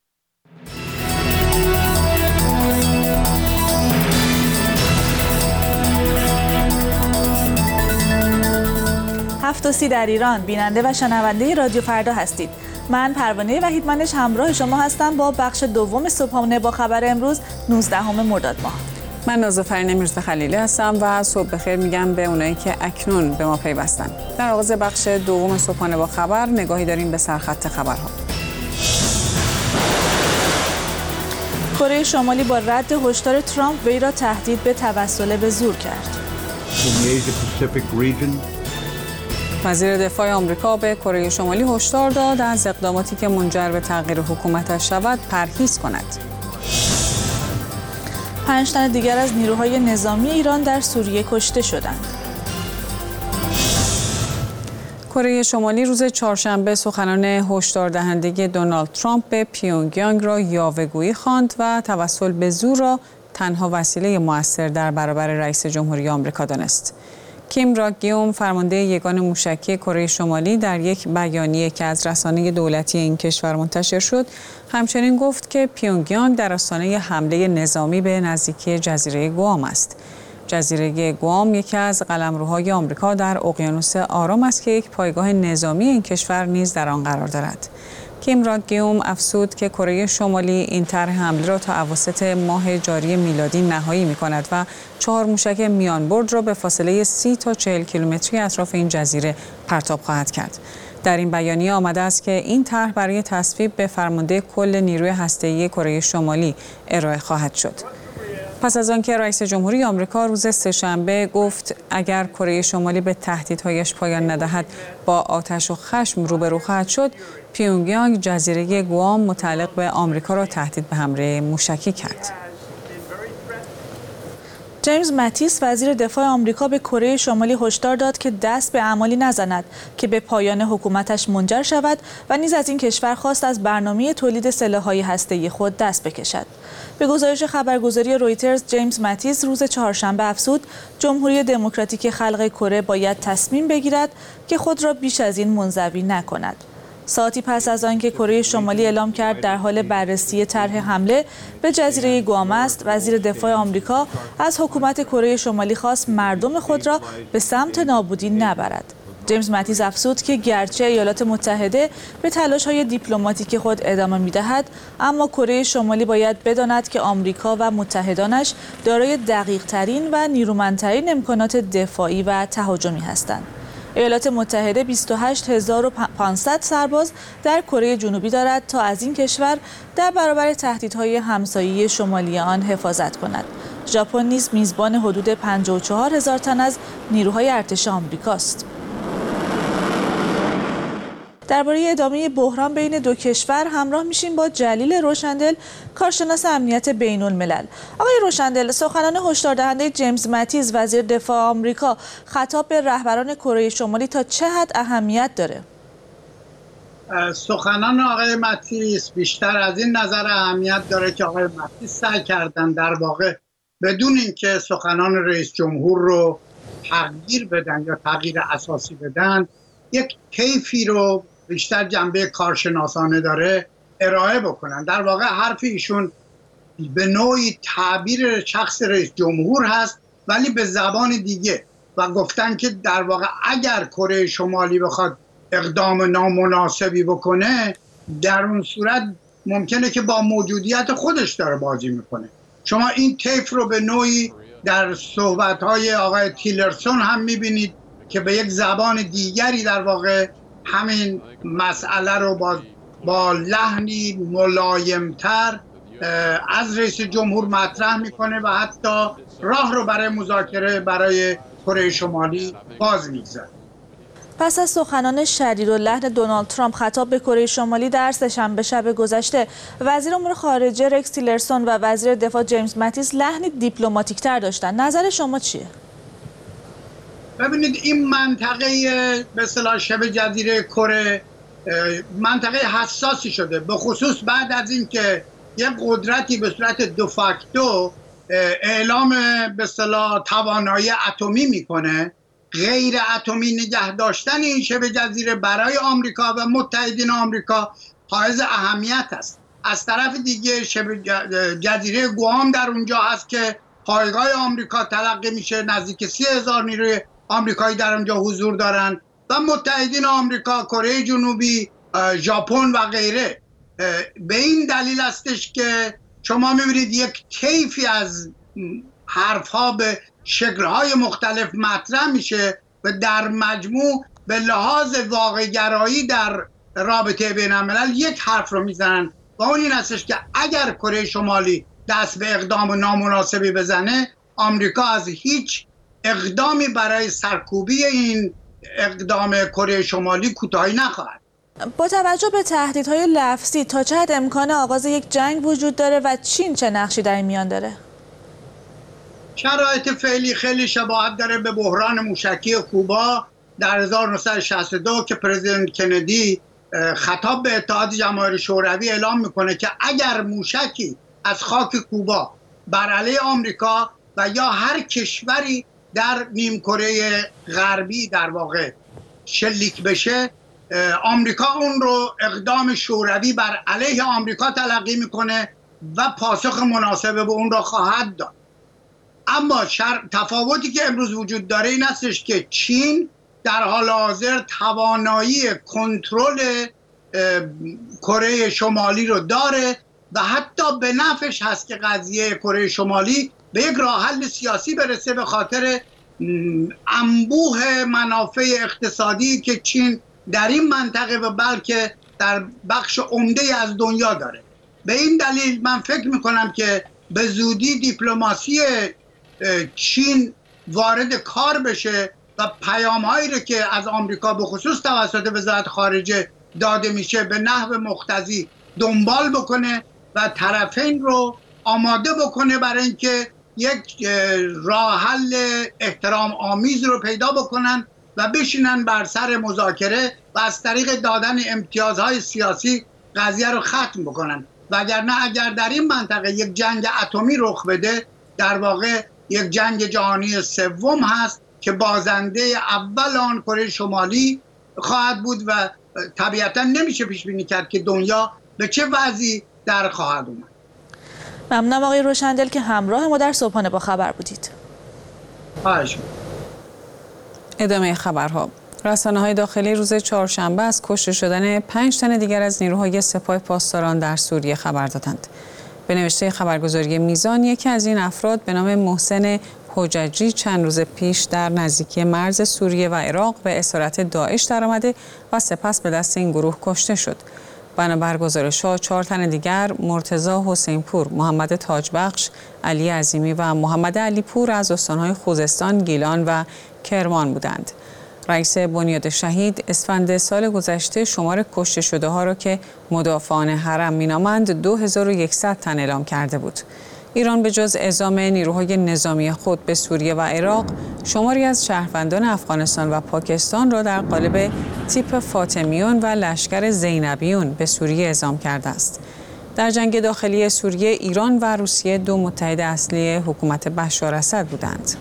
7:30 در ایران بیننده و شنونده رادیو فردا هستید. من پروانه وحیدمنش همراه شما هستم با بخش دوم صبحانه با خبر امروز 19 مرداد ماه. من نازافرین میرزا خلیلی هستم و صبح بخیر میگم به اونایی که اکنون به ما پیوستن. در آغاز بخش دوم صبحانه با خبر نگاهی داریم به سرخط خبرها. کره شمالی با رد هشدار ترامپ وی را تهدید به توسل به زور کرد. وزیر دفاع آمریکا به کره شمالی هشدار داد از اقداماتی که منجر به تغییر حکومتش شود پرهیز کند. 5 تن دیگر از نیروهای نظامی ایران در سوریه کشته شدند. کره شمالی روز چهارشنبه سخنان هشدار دهنده دونالد ترامپ به پیونگیانگ را یاوه‌گویی خواند و توسل به زور را تنها وسیله مؤثر در برابر رئیس جمهوری آمریکا دانست. کیم راک گیوم فرمانده یگان موشکی کره شمالی در یک بیانیه که از رسانه دولتی این کشور منتشر شد همچنین گفت که پیونگیانگ در آستانه حمله نظامی به نزدیکی جزیره گوام است. جزیره گوام یکی از قلمروهای آمریکا در اقیانوس آرام است که یک پایگاه نظامی این کشور نیز در آن قرار دارد. کیم راک گیوم افزود که کره شمالی این طرح حمله را تا اواسط ماه جاری میلادی نهایی می‌کند و 4 موشک میانبرد را به فاصله 30 تا 40 کیلومتری اطراف این جزیره پرتاب خواهد کرد. در این بیانیه آمده است که این طرح برای تصویب به فرمانده کل نیروی هسته‌ای کره شمالی ارائه خواهد شد. پس از آنکه رئیس جمهوری آمریکا روز سه‌شنبه گفت اگر کره شمالی به تهدیدهایش پایان ندهد با آتش و خشم روبرو خواهد شد، پیونگیانگ جزیره گوام متعلق به آمریکا را تهدید به حمله موشکی کرد. جیمز ماتیس وزیر دفاع آمریکا به کره شمالی هشدار داد که دست به اعمالی نزند که به پایان حکومتش منجر شود و نیز از این کشور خواست از برنامه تولید سلاح‌های هسته‌ای خود دست بکشد. به گزارش خبرگزاری رویترز، جیمز ماتیس روز چهارشنبه افزود جمهوری دموکراتیک خلق کره باید تصمیم بگیرد که خود را بیش از این منزوی نکند. ساعتی پس از آنکه کره شمالی اعلام کرد در حال بررسی طرح حمله به جزیره گوام است، وزیر دفاع آمریکا از حکومت کره شمالی خواست مردم خود را به سمت نابودی نبرد. جیمز ماتیس افزود که گرچه ایالات متحده به تلاش‌های دیپلماتیک خود ادامه می‌دهد، اما کره شمالی باید بداند که آمریکا و متحدانش دارای دقیق‌ترین و نیرومندترین امکانات دفاعی و تهاجمی هستند. ایالات متحده 28500 سرباز در کره جنوبی دارد تا از این کشور در برابر تهدیدهای همسایه شمالی آن حفاظت کند. ژاپن نیز میزبان حدود 54000 تن از نیروهای ارتش آمریکاست. درباره ادامه بحران بین دو کشور همراه میشیم با جلیل روشندل، کارشناس امنیت بین الملل. آقای روشندل، سخنان هشدار دهنده جیمز ماتیس وزیر دفاع آمریکا خطاب به رهبران کره شمالی تا چه حد اهمیت داره؟ سخنان آقای ماتیس بیشتر از این نظر اهمیت داره که آقای ماتیس سعی کردن در واقع بدون اینکه سخنان رئیس جمهور رو تغییر بدن یا تغییر اساسی بدن، یک کیفی رو بیشتر جنبه کارشناسانه داره ارائه بکنن. در واقع حرف ایشون به نوعی تعبیر شخص رئیس جمهور هست ولی به زبان دیگه، و گفتن که در واقع اگر کره شمالی بخواد اقدام نامناسبی بکنه در اون صورت ممکنه که با موجودیت خودش داره بازی میکنه. شما این تیپ رو به نوعی در صحبت‌های آقای تیلرسون هم میبینید که به یک زبان دیگری در واقع همین مسئله رو با لحنی ملایمتر از رئیس جمهور مطرح میکنه و حتی راه رو برای مذاکره برای کره شمالی باز میگذاره. پس از سخنان شدیداللحن دونالد ترامپ خطاب به کره شمالی در سه‌شنبه شب گذشته، وزیر امور خارجه رکس تیلرسون و وزیر دفاع جیمز ماتیس لحنی دیپلماتیک‌تر داشتن. نظر شما چیه؟ ببینید، این منطقه به اصطلاح شبه جزیره کره منطقه حساسی شده، به خصوص بعد از اینکه یک قدرتی به صورت دو فاکتو اعلام به اصطلاح توانایی اتمی میکنه، غیر اتمی نگه داشتن این شبه جزیره برای آمریکا و متحدین آمریکا حائز اهمیت است. از طرف دیگه شبه جزیره گوام در اونجا هست که پایگاه آمریکا تلقی میشه، نزدیک 30,000 نیروی آمریکایی در اونجا حضور دارن و متحدین آمریکا، کره جنوبی، ژاپن و غیره. به این دلیل هستش که شما میبینید یک طیفی از حرفها به شکل‌های مختلف مطرح میشه و در مجموع به لحاظ واقع‌گرایی در رابطه بین الملل یک حرف رو میزنن و اون این هستش که اگر کره شمالی دست به اقدام نامناسبی بزنه، آمریکا از هیچ اقدامی برای سرکوبی این اقدام کره شمالی کوتاهی نخواهد. با توجه به تهدیدهای لفظی تا چه حد امکان آغاز یک جنگ وجود داره و چین چه نقشی در این میان داره؟ شرایط فعلی خیلی شباهت داره به بحران موشکی کوبا در 1962 که پرزیدنت کندی خطاب به اتحاد جماهیر شوروی اعلام میکنه که اگر موشکی از خاک کوبا بر علیه آمریکا و یا هر کشوری در نیمکره غربی در واقع شلیک بشه، آمریکا اون رو اقدام شوروی بر علیه آمریکا تلقی میکنه و پاسخ مناسب به اون را خواهد داد. اما تفاوتی که امروز وجود داره این هستش که چین در حال حاضر توانایی کنترل کره شمالی رو داره و حتی به نفعش هست که قضیه کره شمالی به یک راه حل سیاسی برسه به خاطر انبوه منافع اقتصادی که چین در این منطقه و بلکه در بخش عمده از دنیا داره. به این دلیل من فکر میکنم که به زودی دیپلماسی چین وارد کار بشه و پیام‌هایی رو که از آمریکا به خصوص توسط وزارت خارجه داده میشه به نحو مقتضی دنبال بکنه و طرفین رو آماده بکنه برای اینکه یک راه حل احترام آمیز رو پیدا بکنن و بشینن بر سر مذاکره و از طریق دادن امتیازهای سیاسی قضیه رو ختم بکنن. وگرنه اگر در این منطقه یک جنگ اتمی رخ بده، در واقع یک جنگ جهانی سوم هست که بازنده اول آن کره شمالی خواهد بود و طبیعتا نمیشه پیش بینی کرد که دنیا به چه وضعی در خواهد اومد. ممنونم آقای روشندل که همراه ما در صبحانه با خبر بودید. ادامه خبرها. رسانه‌های داخلی روز چهارشنبه از کشته شدن 5 تن دیگر از نیروهای سپاه پاسداران در سوریه خبر دادند. به نوشته خبرگزاری میزان، یکی از این افراد به نام محسن حججی چند روز پیش در نزدیکی مرز سوریه و عراق به اسارت داعش درآمده و سپس به دست این گروه کشته شد. بنابر گزارش‌ها 4 تن دیگر مرتضی حسینپور، محمد تاجبخش، علی عظیمی و محمد علیپور از استان‌های خوزستان، گیلان و کرمان بودند. رئیس بنیاد شهید اسفند سال گذشته شمار کشته شده ها را که مدافعان حرم مینامند 2100 تن اعلام کرده بود. ایران به جز اعزام نیروهای نظامی خود به سوریه و عراق، شماری از شهروندان افغانستان و پاکستان را در قالب تیپ فاطمیون و لشکر زینبیون به سوریه اعزام کرده است. در جنگ داخلی سوریه، ایران و روسیه 2 متحد اصلی حکومت بشار اسد بودند.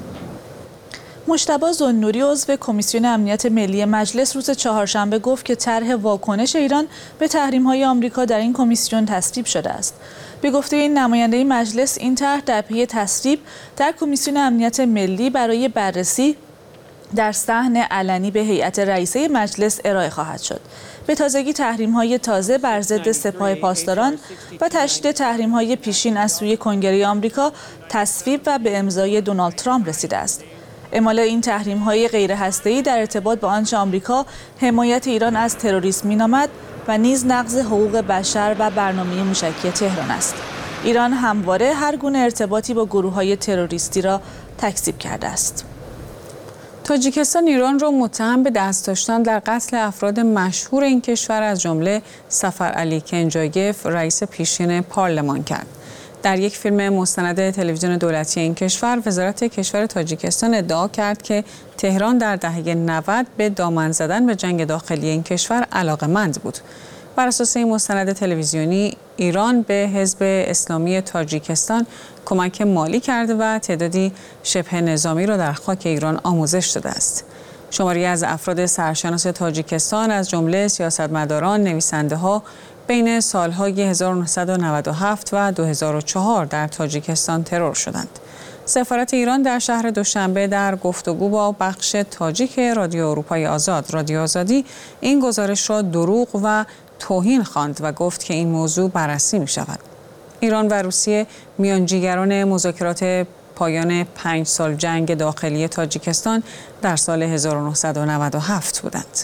مجتبی ذوالنوری عضو کمیسیون امنیت ملی مجلس روز چهارشنبه گفت که طرح واکنش ایران به تحریم‌های آمریکا در این کمیسیون تصویب شده است. به گفته این نماینده مجلس، این طرح در پی تصویب در کمیسیون امنیت ملی برای بررسی در صحن علنی به هیئت رئیسه مجلس ارائه خواهد شد. به تازگی تحریم‌های تازه بر ضد سپاه پاسداران و تشدید تحریم‌های پیشین از سوی کنگره آمریکا تصویب و به امضای دونالد ترامپ رسیده است. اعمال این تحریم‌های غیر هسته‌ای در ارتباط با آنچه آمریکا حمایت ایران از تروریسم مینامد و نیز نقض حقوق بشر و برنامه موشکی تهران است. ایران همواره هر گونه ارتباطی با گروه‌های تروریستی را تکذیب کرده است. تاجیکستان ایران را متهم به دست داشتن در قتل افراد مشهور این کشور از جمله سفرعلی کنجایف، رئیس پیشین پارلمان کرد. در یک فیلم مستند تلویزیون دولتی این کشور، وزارت کشور تاجیکستان ادعا کرد که تهران در دهه 90 به دامن زدن به جنگ داخلی این کشور علاقه‌مند بود بر اساس این مستند تلویزیونی، ایران به حزب اسلامی تاجیکستان کمک مالی کرده و تعدادی شبه نظامی را در خاک ایران آموزش داده است. شماری از افراد سرشناس تاجیکستان از جمله سیاستمداران، نویسنده‌ها بین سالهای 1997 و 2004 در تاجیکستان ترور شدند. سفارت ایران در شهر دوشنبه در گفتگو با بخش تاجیک رادیو اروپای آزاد، رادیو آزادی، این گزارش را دروغ و توهین خواند و گفت که این موضوع بررسی می شود. ایران و روسیه میانجیگران مذاکرات پایان 5 سال جنگ داخلی تاجیکستان در سال 1997 بودند.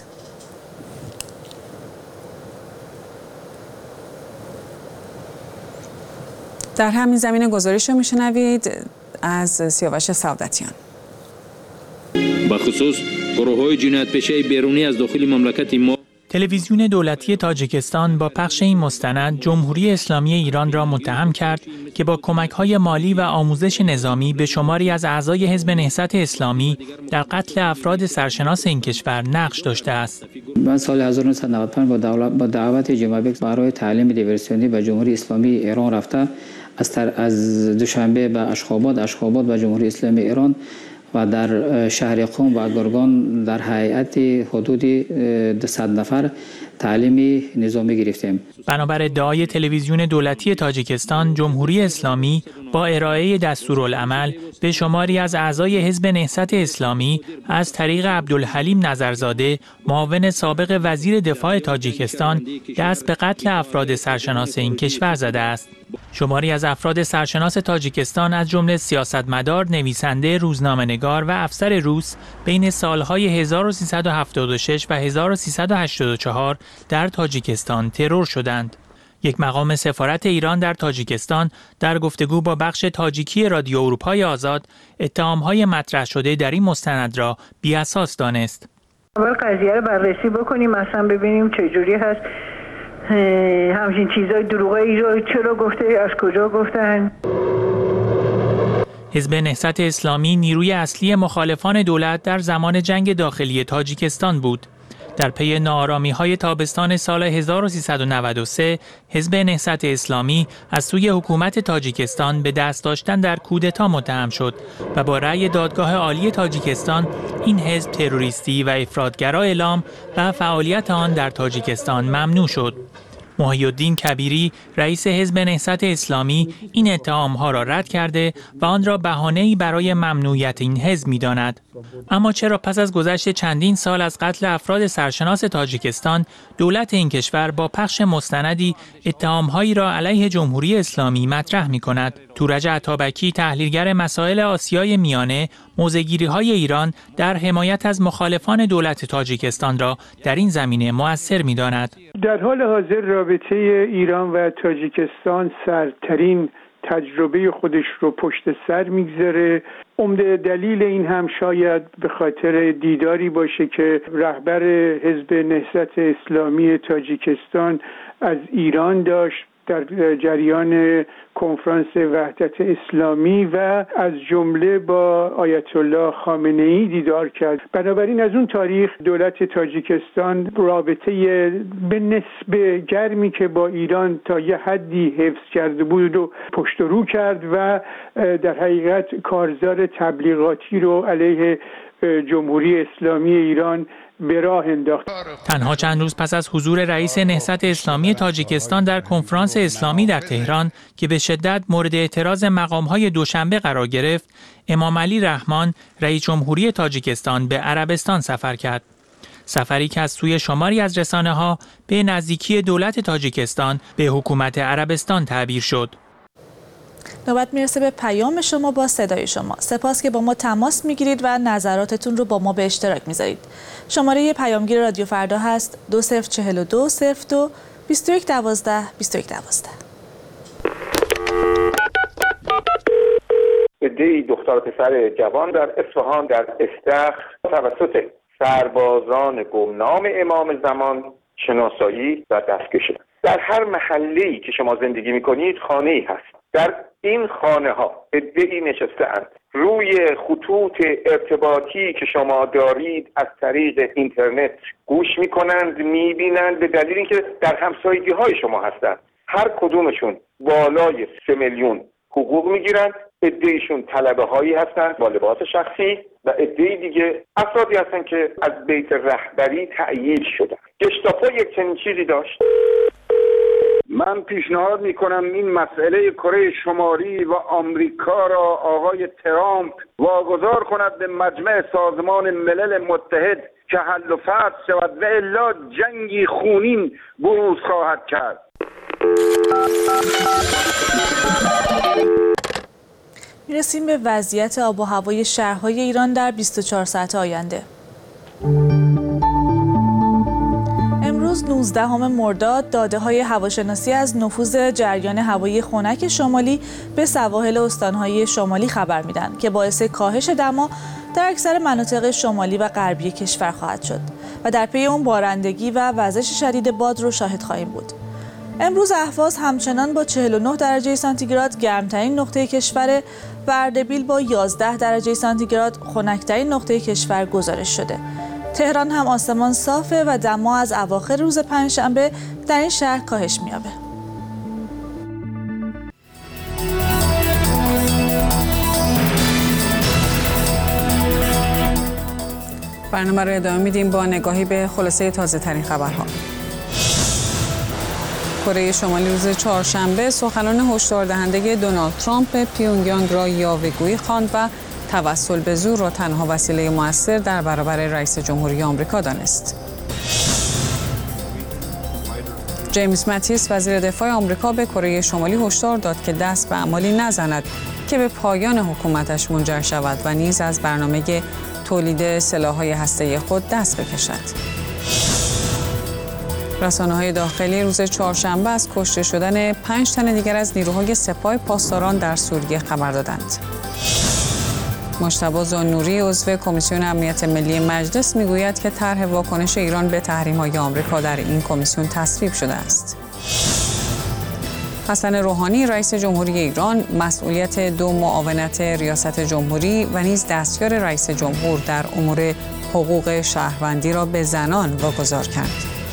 در همین زمینه گزارش رو میشنوید از سیاوش سعادتیان. بخصوص گروه‌های جنایت‌پیشه بیرونی از داخل مملکت ما. تلویزیون دولتی تاجیکستان با پخش این مستند جمهوری اسلامی ایران را متهم کرد که با کمک‌های مالی و آموزش نظامی به شماری از اعضای حزب نهضت اسلامی در قتل افراد سرشناس این کشور نقش داشته است. من سال 1995 با دعوت جمعیت برای تعلیم دیورسیونی به جمهوری اسلامی ایران رفته از دوشنبه به اشخاباد و جمهوری اسلامی ایران و در شهر قم و گرگان در هیئت حدود 200 نفر تعلیم نظامی گرفتیم. بنابر ادعای تلویزیون دولتی تاجیکستان، جمهوری اسلامی با ارائه دستورالعمل به شماری از اعضای حزب نهضت اسلامی از طریق عبدالحلیم نظرزاده، معاون سابق وزیر دفاع تاجیکستان، دست به قتل افراد سرشناس این کشور زده است. شماری از افراد سرشناس تاجیکستان از جمله سیاستمدار، نویسنده، روزنامه‌نگار و افسر روس بین سالهای 1376 و 1384 در تاجیکستان ترور شدند. یک مقام سفارت ایران در تاجیکستان در گفتگو با بخش تاجیکی رادیو اروپای آزاد اتهام‌های مطرح شده در این مستند را بی‌اساس دانست. اول قضیه رو بررسی بکنیم، مثلا ببینیم چه جوری هست، همچین چیزای دروغی رو چرا گفته، از کجا گفتن. حزب نهضت اسلامی نیروی اصلی مخالفان دولت در زمان جنگ داخلی تاجیکستان بود. در پی ناآرامی‌های تابستان سال 1393 حزب نهضت اسلامی از سوی حکومت تاجیکستان به دست داشتن در کودتا متهم شد و با رأی دادگاه عالی تاجیکستان این حزب تروریستی و افراطگرا اعلام و فعالیت آن در تاجیکستان ممنوع شد. محی الدین کبیری، رئیس حزب نهضت اسلامی، این اتهام‌ها را رد کرده و آن را بهانه‌ای برای ممنوعیت این حزب می‌داند. اما چرا پس از گذشت چندین سال از قتل افراد سرشناس تاجیکستان، دولت این کشور با پخش مستندی اتهام‌هایی را علیه جمهوری اسلامی مطرح می‌کند؟ تورج عطابکی، تحلیلگر مسائل آسیای میانه، موضع‌گیری‌های ایران در حمایت از مخالفان دولت تاجیکستان را در این زمینه مؤثر می‌داند. در حال حاضر رابطه ایران و تاجیکستان سرترین تجربه خودش رو پشت سر میگذاره. عمده دلیل این هم شاید به خاطر دیداری باشه که رهبر حزب نهضت اسلامی تاجیکستان از ایران داشت در جریان کنفرانس وحدت اسلامی و از جمله با آیت الله خامنه‌ای دیدار کرد. بنابراین از اون تاریخ دولت تاجیکستان رابطه به نسبه گرمی که با ایران تا یه حدی حفظ کرده بود و پشت رو کرد و در حقیقت کارزار تبلیغاتی رو علیه جمهوری اسلامی ایران به راه انداخت. تنها چند روز پس از حضور رئیس نهضت اسلامی تاجیکستان در کنفرانس اسلامی در تهران که به شدت مورد اعتراض مقام‌های دوشنبه قرار گرفت، امام علی رحمان، رئیس جمهوری تاجیکستان به عربستان سفر کرد. سفری که از سوی شماری از رسانه‌ها به نزدیکی دولت تاجیکستان به حکومت عربستان تعبیر شد. نوبت میرسه به پیام شما با صدای شما. سپاس که با ما تماس میگیرید و نظراتتون رو با ما به اشتراک میذارید. شماره پیامگیر رادیو فردا هست 2042 02 21 12 21 12. عده‌ای دختر و پسر جوان در اصفهان در استخر توسط سربازان گمنام امام زمان شناسایی و دستگیر شدند. در هر محله‌ای که شما زندگی می‌کنید خانه‌ای هست. در این خانه ها عده‌ای نشسته‌اند روی خطوط ارتباطی که شما دارید از طریق اینترنت گوش میکنند، میبینند، به دلیل اینکه در همسایگی های شما هستند. هر کدومشون بالای 3 میلیون حقوق میگیرند. عده‌ایشون طلبه هایی هستند با لباس شخصی و عده‌ای دیگه افرادی هستند که از بیت رهبری تأیید شدند. گشتاپو یک چنین چیزی داشت. من پیشنهاد میکنم این مسئله کره شمالی و آمریکا را آقای ترامپ واگذار کند به مجمع سازمان ملل متحد که حل و فصل شود و الا جنگی خونین بروز خواهد کرد. میرسیم به وضعیت آب و هوای شهرهای ایران در 24 ساعت آینده. امروز 19 مرداد داده‌های هواشناسی از نفوذ جریان هوایی خنک شمالی به سواحل استان‌های شمالی خبر میدن که باعث کاهش دما در اکثر مناطق شمالی و غربی کشور خواهد شد و در پی اون بارندگی و وزش شدید باد رو شاهد خواهیم بود. امروز اهواز همچنان با 49 درجه سانتیگراد گرمترین نقطه کشور و اردبیل با 11 درجه سانتیگراد خنک‌ترین نقطه کشور گزارش شده. تهران هم آسمان صافه و دما از اواخر روز پنجشنبه در این شهر کاهش می‌یابه. برنامه رو ادامه میدیم با نگاهی به خلاصه تازه ترین خبرها. کره شمالی روز چهارشنبه سخنان هشدار دهنده دونالد ترامپ به پیونگیانگ را یاوه‌گویی خواند و توسل به زور را تنها وسیله مؤثر در برابر رئیس جمهوری آمریکا دانست. جیمز ماتیس وزیر دفاع آمریکا به کره شمالی هشدار داد که دست به اعمالی نزند که به پایان حکومتش منجر شود و نیز از برنامه تولید سلاح‌های هسته‌ای خود دست بکشد. رسانه‌های داخلی روز چهارشنبه از کشته شدن 5 تن دیگر از نیروهای سپاه پاسداران در سوریه خبر دادند. مجتبی زانوری عضو کمیسیون امنیت ملی مجلس میگوید که طرح واکنش ایران به تحریم‌های آمریکا در این کمیسیون تصویب شده است. حسن روحانی رئیس جمهوری ایران مسئولیت 2 معاونت ریاست جمهوری و نیز دستیار رئیس جمهور در امور حقوق شهروندی را به زنان واگذار کرد.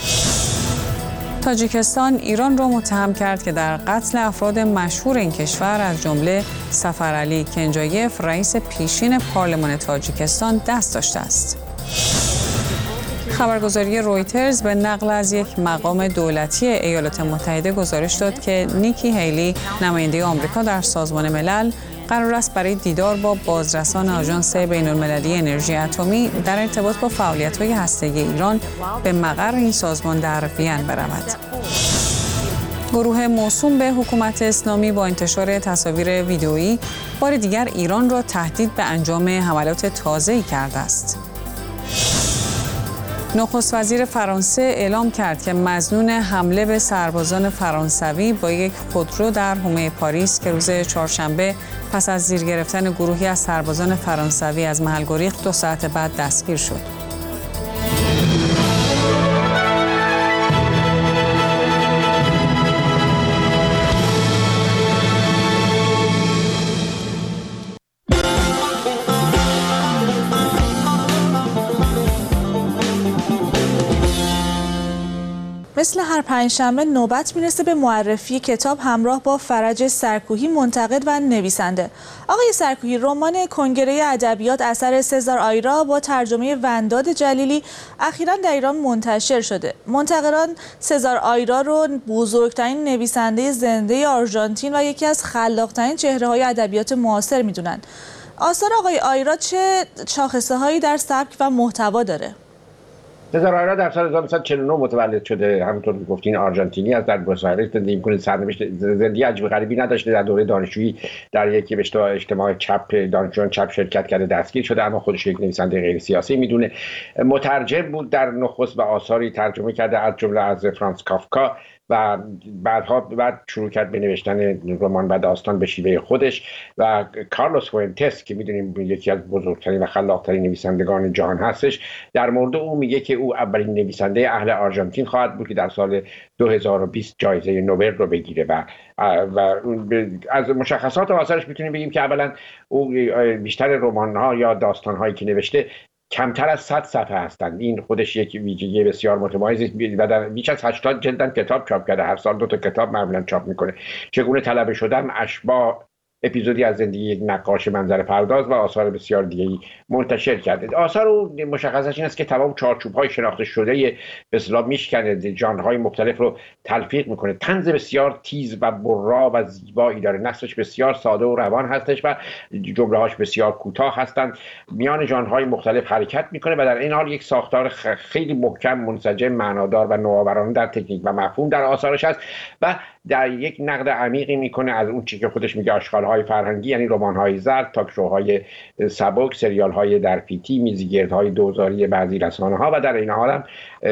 تاجیکستان ایران را متهم کرد که در قتل افراد مشهور این کشور از جمله سفرعلی کنجایف رئیس پیشین پارلمان تاجیکستان دست داشته است. خبرگزاری رویترز به نقل از یک مقام دولتی ایالات متحده گزارش داد که نیکی هیلی نماینده آمریکا در سازمان ملل قرار است برای دیدار با بازرسان آژانس بین‌المللی انرژی اتمی در ارتباط با فعالیت‌های هسته‌ای ایران به مقر این سازمان در وین برود. گروه موسوم به حکومت اسلامی با انتشار تصاویر ویدئویی بار دیگر ایران را تهدید به انجام حملات تازه‌ای کرده است. نخست وزیر فرانسه اعلام کرد که مظنون حمله به سربازان فرانسوی با یک خودرو در حومه پاریس که روز چهارشنبه پس از زیر گرفتن گروهی از سربازان فرانسوی از محل گریخت 2 ساعت بعد دستگیر شد. مثل هر پنجشنبه نوبت میرسه به معرفی کتاب همراه با فرج سرکوهی، منتقد و نویسنده. آقای سرکوهی، رمان کنگره ادبیات اثر سزار آیرا با ترجمه ونداد جلیلی اخیراً در ایران منتشر شده. منتقدان سزار آیرا رو بزرگترین نویسنده زنده آرژانتین و یکی از خلاق‌ترین چهره‌های ادبیات معاصر میدونن. آثار آقای آیرا چه شاخصه‌هایی در سبک و محتوا داره؟ سزار آیرا در سال 1949 متولد شده. همونطور که گفتین آرژانتینی است، در بوئنوس آیرس زندگی می‌کنه. سرنوشت زندگی عجیب غریبی نداشته. در دوره دانشجویی در یک اجتماع چپ دانشجویان چپ شرکت کرده، دستگیر شده، اما خودش یک نویسنده غیر سیاسی میدونه. مترجم بود در نخست و آثاری ترجمه کرده از جمله از فرانس کافکا و بعد شروع کرد به نوشتن رمان و داستان به شیوه خودش. و کارلوس فوئنتس که میدونیم یکی از بزرگترین و خلاقترین نویسندگان جهان هستش، در مورد او میگه که او اولین نویسنده اهل آرژانتین خواهد بود که در سال 2020 جایزه نوبل رو بگیره. و از مشخصات آثارش میتونیم بگیم که اولا او بیشتر رمان‌ها یا داستان‌هایی که نوشته کمتر از 100 صفحه هستند. این خودش یک ویژگی بسیار متمایزی و در بیش از 80 جلد کتاب چاپ کرده. هر سال 2 تا کتاب معمولا چاپ میکنه. چگونه طلبه شدم، اشباح، اپیزودی از زندگی یک نقاش منظر پرداز و آثار بسیار دیگه‌ای منتشر کرده. آثار او مشخصش این است که تمام چارچوب‌های شناخته شده به اصطلاح میشکنه، ژانرهای مختلف رو تلفیق میکنه. طنز بسیار تیز و برا و زیبایی داره. نثرش بسیار ساده و روان هستش و جمله‌هاش بسیار کوتاه هستند. میان ژانرهای مختلف حرکت میکنه و در این حال یک ساختار خیلی محکم، منسجم، معنادار و نوآورانه در تکنیک و مفهوم در آثارش هست و در یک نقد عمیقی میکنه از اون چیزی که خودش میگه آشغال‌های فرهنگی، یعنی رمان‌های زرد، تاک‌شوهای سبک، سریال‌های در پیتی، میزگردهای دوزاری بعضی رسانه‌ها و در این حال هم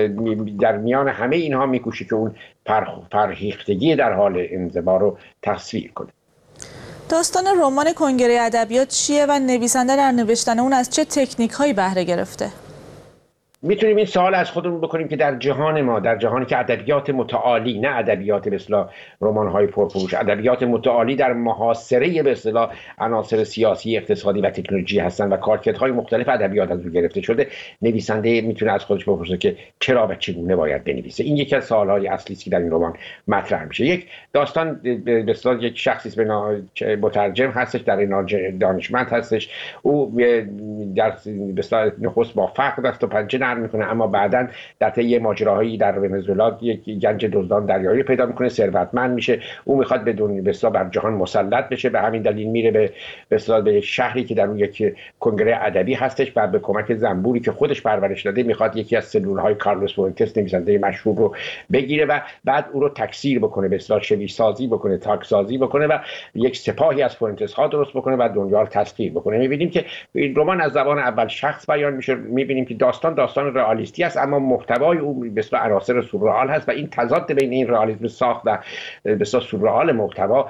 در میان همه اینها میکوشه که اون فرهیختگی در حال انزوا رو تصویر کنه. داستان رمان کنگره ادبیات چیه و نویسنده در نوشتن اون از چه تکنیک‌هایی بهره گرفته؟ میتونیم این سوال از خودمون بکنیم که در جهان ما، در جهانی که ادبیات متعالی، نه ادبیات به اصطلاح رمان‌های پرفروش، ادبیات متعالی در محاصره به اصطلاح عناصر سیاسی، اقتصادی و تکنولوژی هستند و کارکردهای مختلف ادبیات از اون گرفته شده، نویسنده میتونه از خودش بپرسه که چرا و چگونه باید بنویسه. این یکی از سوال‌های اصلی است که در این رمان مطرح میشه. یک داستان به اصطلاح یک شخصی به نام مترجم هستش، در این دانشمند هستش. او در به اصطلاح نخست با فقر دست و پنجه میکنه، اما بعداً در طی ماجراهایی در ونزوئلا یک گنج دزدان دریایی پیدا میکنه، ثروتمند میشه. او میخواد به دنیا به اصطلاح بر جهان مسلط بشه، به همین دلیل میره به اصطلاح به شهری که در اون یک کنگره ادبی هستش و به کمک زنبوری که خودش پرورش داده میخواد یکی از سلول‌های کارلوس فوئنتس نویسنده مشهور رو بگیره و بعد او رو تکثیر بکنه، به اصطلاح شبیه سازی بکنه، تاک سازی بکنه و یک سپاهی از فوئنتس ها درست بکنه و دنیا رو تسخیر بکنه. میبینیم که این رمان از زبان اول شخص بیان میشه. میبینیم که داستان رئالیستی است، اما محتوای او به اصطلاح عناصر سورئال هست و این تضاد بین این رئالیسم ساخت و به اصطلاح سورئال محتوا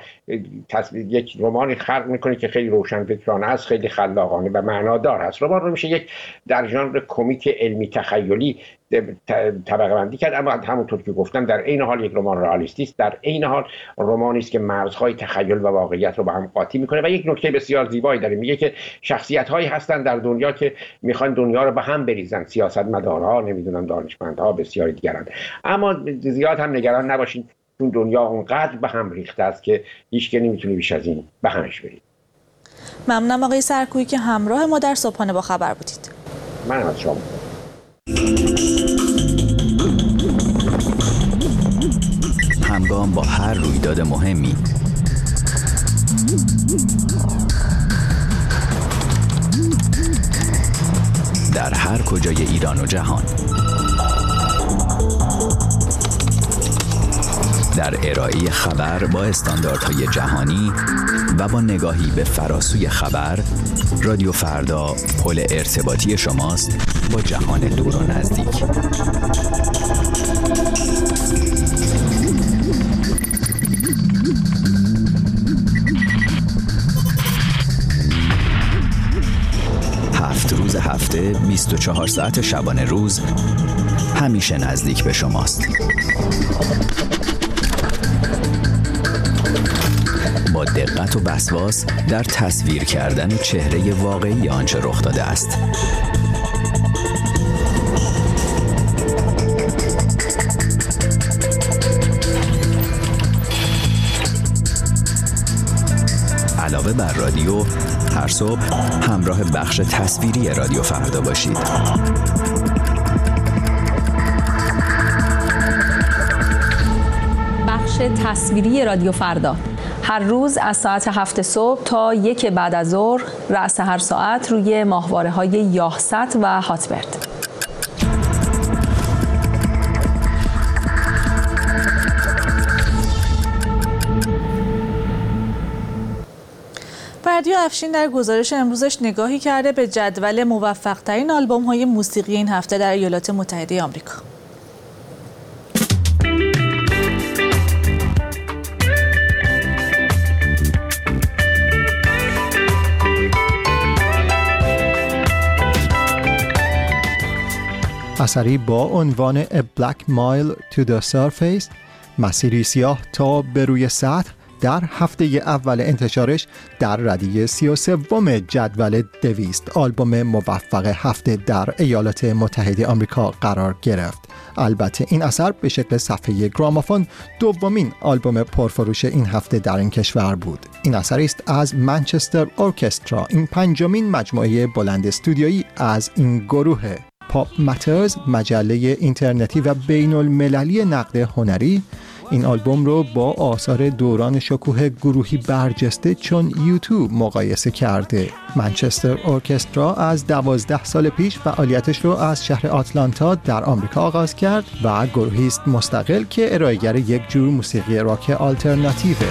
یک رمانی خلق میکنه که خیلی روشنفکرانه است، خیلی خلاقانه و معنادار است. رمان رو میشه یک در ژانر کمیک علمی تخیلی طبقه بندی کرد، اما همونطور که گفتم در عین حال یک رمان رئالیستی است، در عین حال رمانی است که مرزهای تخیل و واقعیت رو با هم قاطی میکنه. و یک نکته بسیار زیبایی داره، میگه که شخصیت‌هایی هستند در دنیا که میخوان دنیا رو به هم بریزن، سیاستمدارها، نمیدونم دانشمندها، بسیاری دیگران، اما زیاد هم نگران نباشین چون دنیا اونقدر به هم ریخته است که هیچ کی نمیتونه بیش از این به همش برید. ممنونم آقای سرکویی که همراه ما در صبحانه با خبر بودید. من از شما. همگام با هر رویداد مهمی در هر کجای ایران و جهان، در ارائه خبر با استانداردهای جهانی و با نگاهی به فراسوی خبر، رادیو فردا پل ارتباطی شماست با جهان دور و نزدیک. روز هفته 24 ساعت شبانه روز همیشه نزدیک به شماست. با دقت و وسواس در تصویر کردن چهره واقعی آنچه رخ داده است. علاوه بر رادیو، هر صبح همراه بخش تصویری رادیو فردا باشید. بخش تصویری رادیو فردا هر روز از ساعت 7 صبح تا 1 بعد از ظهر رأس هر ساعت روی ماهواره‌های یاهست و هاتبرد. بردیا افشین در گزارش امروزش نگاهی کرده به جدول موفق‌ترین آلبوم‌های موسیقی این هفته در ایالات متحده آمریکا. اثری با عنوان A Black Mile to the Surface، مسیری سیاه تا به روی سطح، در هفته اول انتشارش در ردیف 33 جدول 200 آلبوم موفق هفته در ایالات متحده آمریکا قرار گرفت. البته این اثر به شکل صفحه گرامافون دومین آلبوم پرفروش این هفته در این کشور بود. این اثری است از منچستر ارکسترا، این پنجمین مجموعه بلند استودیویی از این گروه. پاپ ماترز، مجله اینترنتی و بین المللی نقد هنری، این آلبوم رو با آثار دوران شکوه گروهی برجسته چون یوتیوب مقایسه کرده. منچستر ارکسترا از 12 سال پیش فعالیتش رو از شهر آتلانتا در آمریکا آغاز کرد و گروهی است مستقل که ارائه‌گر یک جور موسیقی راک آلترناتیوه.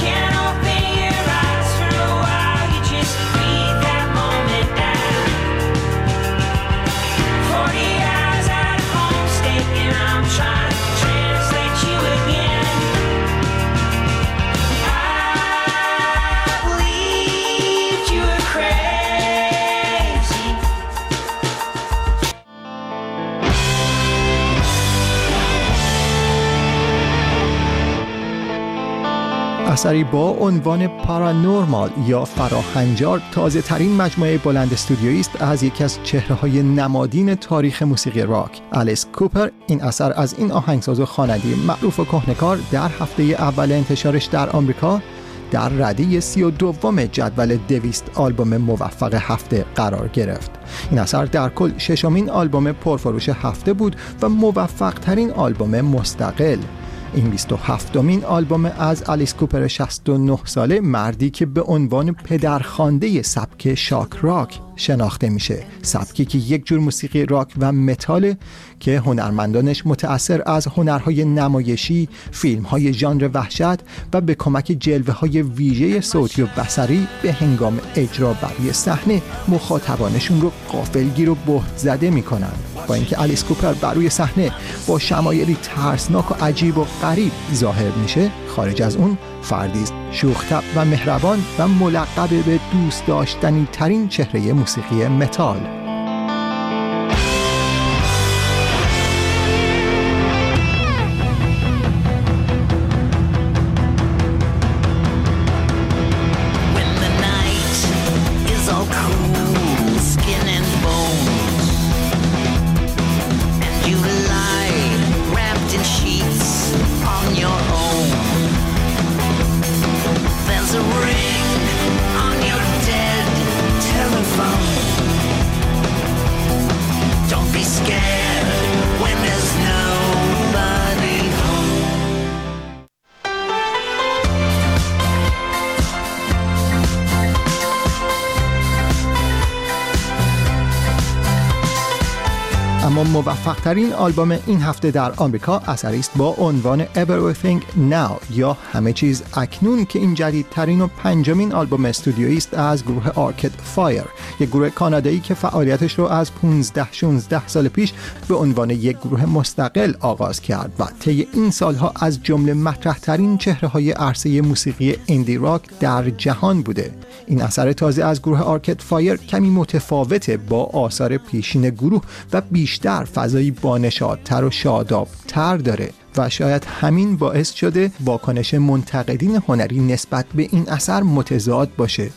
اثری با عنوان پارانورمال یا فراهنجار، تازه ترین مجموعه بلند استودیویی است از یکی از چهره‌های نمادین تاریخ موسیقی راک، الیس کوپر. این اثر از این آهنگساز و خواننده معروف و کهنه‌کار در هفته اول انتشارش در آمریکا در ردیف 32 جدول 200 آلبوم موفق هفته قرار گرفت. این اثر در کل ششمین آلبوم پرفروش هفته بود و موفق ترین آلبوم مستقل. این 27مین آلبوم از الیس کوپر 69 ساله، مردی که به عنوان پدرخوانده سبک شاک راک شناخته میشه، سبکی که یک جور موسیقی راک و متال که هنرمندانش متأثر از هنرهای نمایشی، فیلم‌های ژانر وحشت و به کمک جلوه‌های ویژه صوتی و بصری به هنگام اجرا بر صحنه مخاطبانشون رو غافلگیر و بهت زده میکنن. با اینکه الیس کوپر بر روی صحنه با شمایلی ترسناک و عجیب و غریب ظاهر میشه، خارج از اون فردی است شوخ‌طبع و مهربان و ملقب به دوست داشتنی ترین چهره موسیقی متال. اما موفق ترین آلبوم این هفته در آمریکا اثری است با عنوان Everything Now یا همه چیز اکنون، که این جدیدترین و پنجمین آلبوم استودیویی است از گروه آرکید فایر، یک گروه کانادایی که فعالیتش رو از 15-16 سال پیش به عنوان یک گروه مستقل آغاز کرد و طی این سالها از جمله مطرح‌ترین چهره‌های عرصه موسیقی ایندی راک در جهان بوده. این اثر تازه از گروه آرکید فایر کمی متفاوته با آثار پیشین گروه و بیشتر فضایی بانشادتر و شادابتر داره و شاید همین باعث شده واکنش منتقدین هنری نسبت به این اثر متضاد باشه.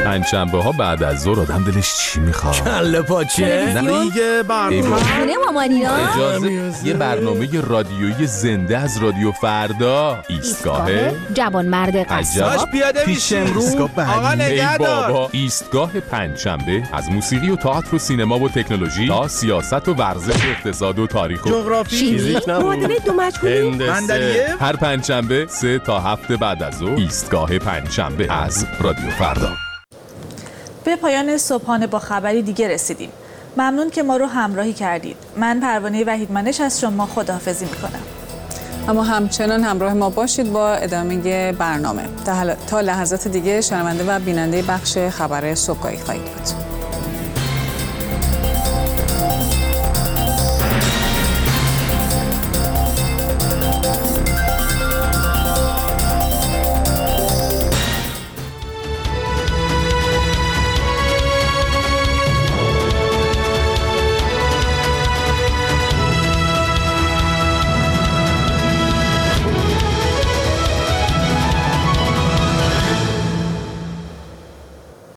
پنجشنبه ها بعد از ظهر آدم دلش چی میخواد؟ کله پاچه؟ دیگه برنامه اجازه یه برنامه رادیویی زنده از رادیو فردا. ایستگاه جوانمرد قصاب پیش امروز. آقا نگهدار. بابا ایستگاه پنجشنبه از موسیقی و تئاتر و سینما و تکنولوژی تا سیاست و ورزش و اقتصاد و تاریخ و جغرافی فیزیک معادله دو مجهولی هر پنجشنبه 3 تا 7 بعد از ظهر. ایستگاه پنجشنبه از رادیو فردا. به پایان صبحانه با خبری دیگه رسیدیم. ممنون که ما رو همراهی کردید. من پروانه وحیدمنش از شما خداحافظی میکنم. اما همچنان همراه ما باشید با ادامه برنامه. تا لحظات دیگه شنونده و بیننده بخش خبر صبحگاهی خواهید بود.